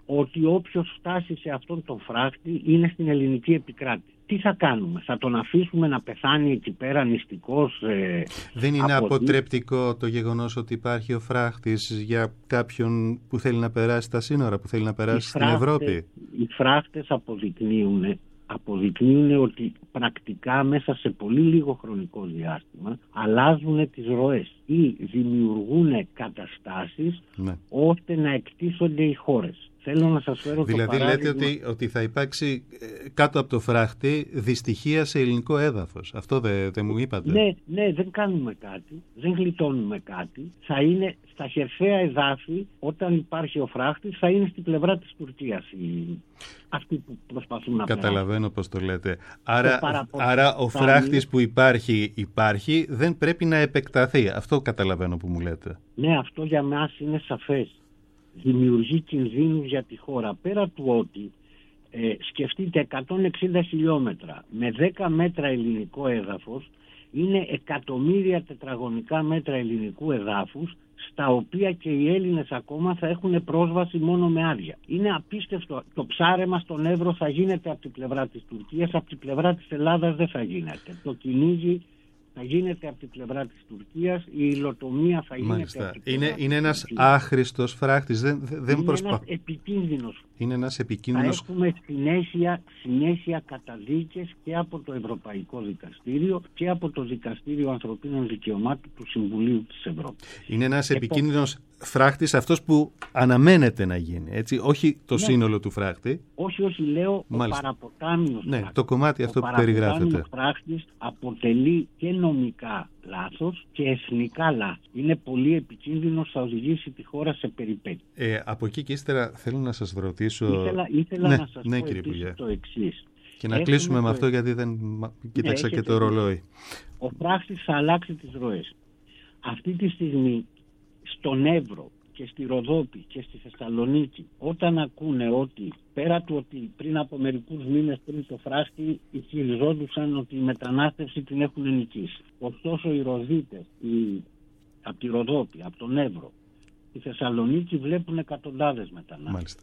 ότι όποιος φτάσει σε αυτόν τον φράχτη είναι στην ελληνική επικράτεια. Τι θα κάνουμε, θα τον αφήσουμε να πεθάνει εκεί πέρα νηστικός? Ε, Δεν είναι από... αποτρεπτικό το γεγονός ότι υπάρχει ο φράχτης για κάποιον που θέλει να περάσει τα σύνορα, που θέλει να περάσει στην φράχτες, Ευρώπη? Οι φράχτες αποδεικνύουν, αποδεικνύουν ότι πρακτικά μέσα σε πολύ λίγο χρονικό διάστημα αλλάζουν τις ροές ή δημιουργούν καταστάσεις, ναι, ώστε να εκτίθονται οι χώρες. Θέλω να σας φέρω δηλαδή το λέτε ότι, ότι θα υπάρξει κάτω από το φράχτη δυστυχία σε ελληνικό έδαφος. Αυτό δεν δε μου είπατε? Ναι, ναι, δεν κάνουμε κάτι, δεν γλιτώνουμε κάτι. Θα είναι στα χερσαία εδάφη, όταν υπάρχει ο φράχτης, θα είναι στην πλευρά της Τουρκίας οι... αυτοί που προσπαθούν να περάσουν. Καταλαβαίνω πώς το λέτε. Άρα, άρα ο φράχτης είναι... που υπάρχει, υπάρχει, δεν πρέπει να επεκταθεί. Αυτό καταλαβαίνω που μου λέτε. Ναι, αυτό για μας είναι σαφές. Δημιουργεί κινδύνους για τη χώρα. Πέρα του ότι ε, σκεφτείτε εκατόν εξήντα χιλιόμετρα με δέκα μέτρα ελληνικό έδαφος, είναι εκατομμύρια τετραγωνικά μέτρα ελληνικού εδάφους, στα οποία και οι Έλληνες ακόμα θα έχουν πρόσβαση μόνο με άδεια. Είναι απίστευτο. Το ψάρεμα στον Εύρο θα γίνεται από την πλευρά της Τουρκίας, από την πλευρά της Ελλάδας δεν θα γίνεται. Το κυνήγι θα γίνεται από την πλευρά της Τουρκίας, η υλοτομία θα γίνεται. Μάλιστα. Από την πλευρά είναι, της είναι ένας Τουρκίας. άχρηστος φράχτης. Δεν, δεν είναι προσπα... ένας επικίνδυνος. Είναι ένας επικίνδυνος. Θα έχουμε συνέχεια, συνέχεια καταδίκες και από το Ευρωπαϊκό Δικαστήριο και από το Δικαστήριο Ανθρωπίνων Δικαιωμάτων του Συμβουλίου της Ευρώπης. Είναι ένας και επικίνδυνος το... φράχτης, αυτός που αναμένεται να γίνει, έτσι, όχι το ναι. σύνολο του φράχτη. Όχι, όχι, λέω Μάλιστα. ο παραποτάμιος ναι, φράχτης. Το κομμάτι αυτό ο που περιγράφεται. Ο φράχτης αποτελεί και νομικά λάθος και εθνικά λάθος. Είναι πολύ επικίνδυνος, θα οδηγήσει τη χώρα σε περιπέτειες. Ε, από εκεί και ύστερα θέλω να σας ρωτήσω... Ήθελα, ήθελα ναι, να σας ναι, πω επίσης το εξής. Και να Έχουμε κλείσουμε με αυτό, γιατί δεν κοίταξα ναι, και το ρολόι. Ο φράχτης θα αλλάξει τις ροές. Αυτή τη στιγμή στον Εύρο και στη Ροδόπη και στη Θεσσαλονίκη, όταν ακούνε ότι πέρα του ότι πριν από μερικούς μήνες πριν το φράχτη ισχυριζόντουσαν ότι η μετανάστευση την έχουν νικήσει. Ωστόσο οι Ροδίτες οι, από τη Ροδόπη, από τον Εύρο, στη Θεσσαλονίκη βλέπουν εκατοντάδες μετανάστες. Μάλιστα.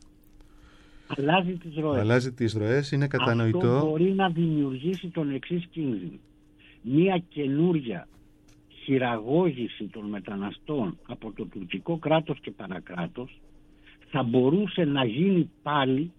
Αλλάζει τις ροές. Αλλάζει τις ροές, είναι κατανοητό. Αυτό μπορεί να δημιουργήσει τον εξής κίνδυνο. Μία καινούρια χειραγώγηση των μεταναστών από το τουρκικό κράτος και παρακράτος θα μπορούσε να γίνει πάλι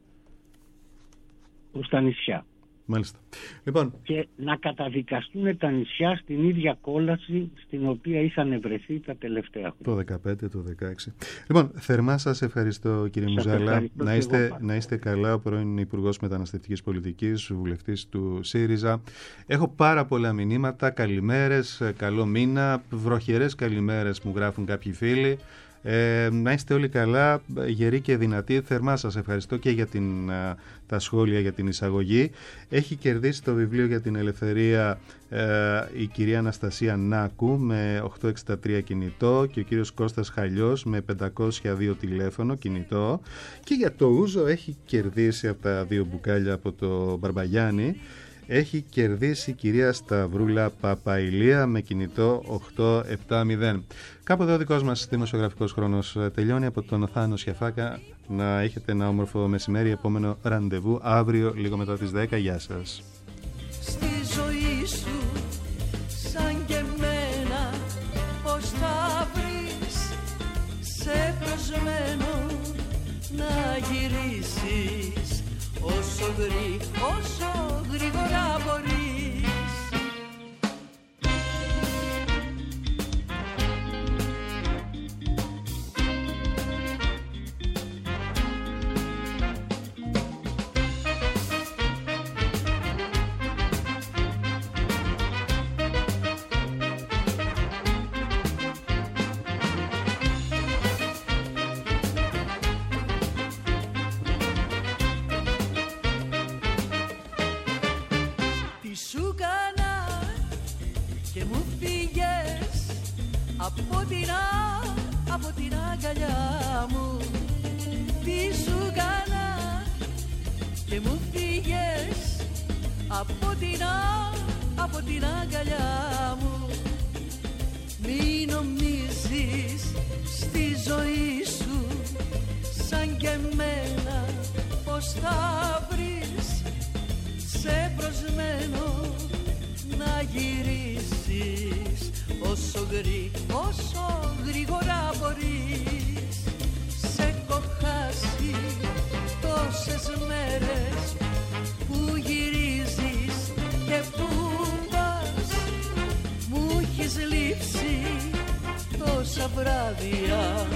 προς τα νησιά. Μάλιστα. Λοιπόν, και να καταδικαστούν τα νησιά στην ίδια κόλαση στην οποία είχαν βρεθεί τα τελευταία χρόνια. Το δεκαπέντε, το δεκαέξι. Λοιπόν, θερμά σας ευχαριστώ, κύριε σας Μουζάλα. Ευχαριστώ να, είστε, να είστε καλά, ο πρώην Υπουργός Μεταναστευτικής Πολιτικής, βουλευτής του ΣΥΡΙΖΑ. Έχω πάρα πολλά μηνύματα, καλημέρες, καλό μήνα, βροχερές καλημέρες μου γράφουν κάποιοι φίλοι. Ε, να είστε όλοι καλά, γεροί και δυνατοί. Θερμά σας ευχαριστώ και για την, α, τα σχόλια για την εισαγωγή. Έχει κερδίσει το βιβλίο για την ελευθερία ε, η κυρία Αναστασία Νάκου με οκτακόσια εξήντα τρία κινητό και ο κύριος Κώστας Χαλιός με πεντακόσια δύο τηλέφωνο κινητό, και για το ούζο έχει κερδίσει από τα δύο μπουκάλια από το Μπαρμπαγιάννη. Έχει κερδίσει η κυρία Σταυρούλα Παπαηλία με κινητό οκτακόσια εβδομήντα. Κάπου εδώ ο δικός μας δημοσιογραφικός χρόνος τελειώνει. Από τον Θάνο Σιαφάκα να έχετε ένα όμορφο μεσημέρι. Επόμενο ραντεβού αύριο λίγο μετά τις δέκα. Γεια σας. Στη ζωή σου σαν και εμένα πως θα βρεις σε προσμένο να γυρίσεις όσο γρήγορα, όσο γρήγορα μπορείς. Από την, από την αγκαλιά μου, τι σου κάνα και μου φύγες από την, από την αγκαλιά μου. Μη νομίζεις στη ζωή σου σαν και εμένα πως θα βρεις σε προσμένο να γυρίσεις όσο, γρή, όσο γρήγορα μπορείς. Σε έχω χάσει τόσες μέρες που γυρίζεις και που πας. Μου έχεις λείψει τόσα βράδια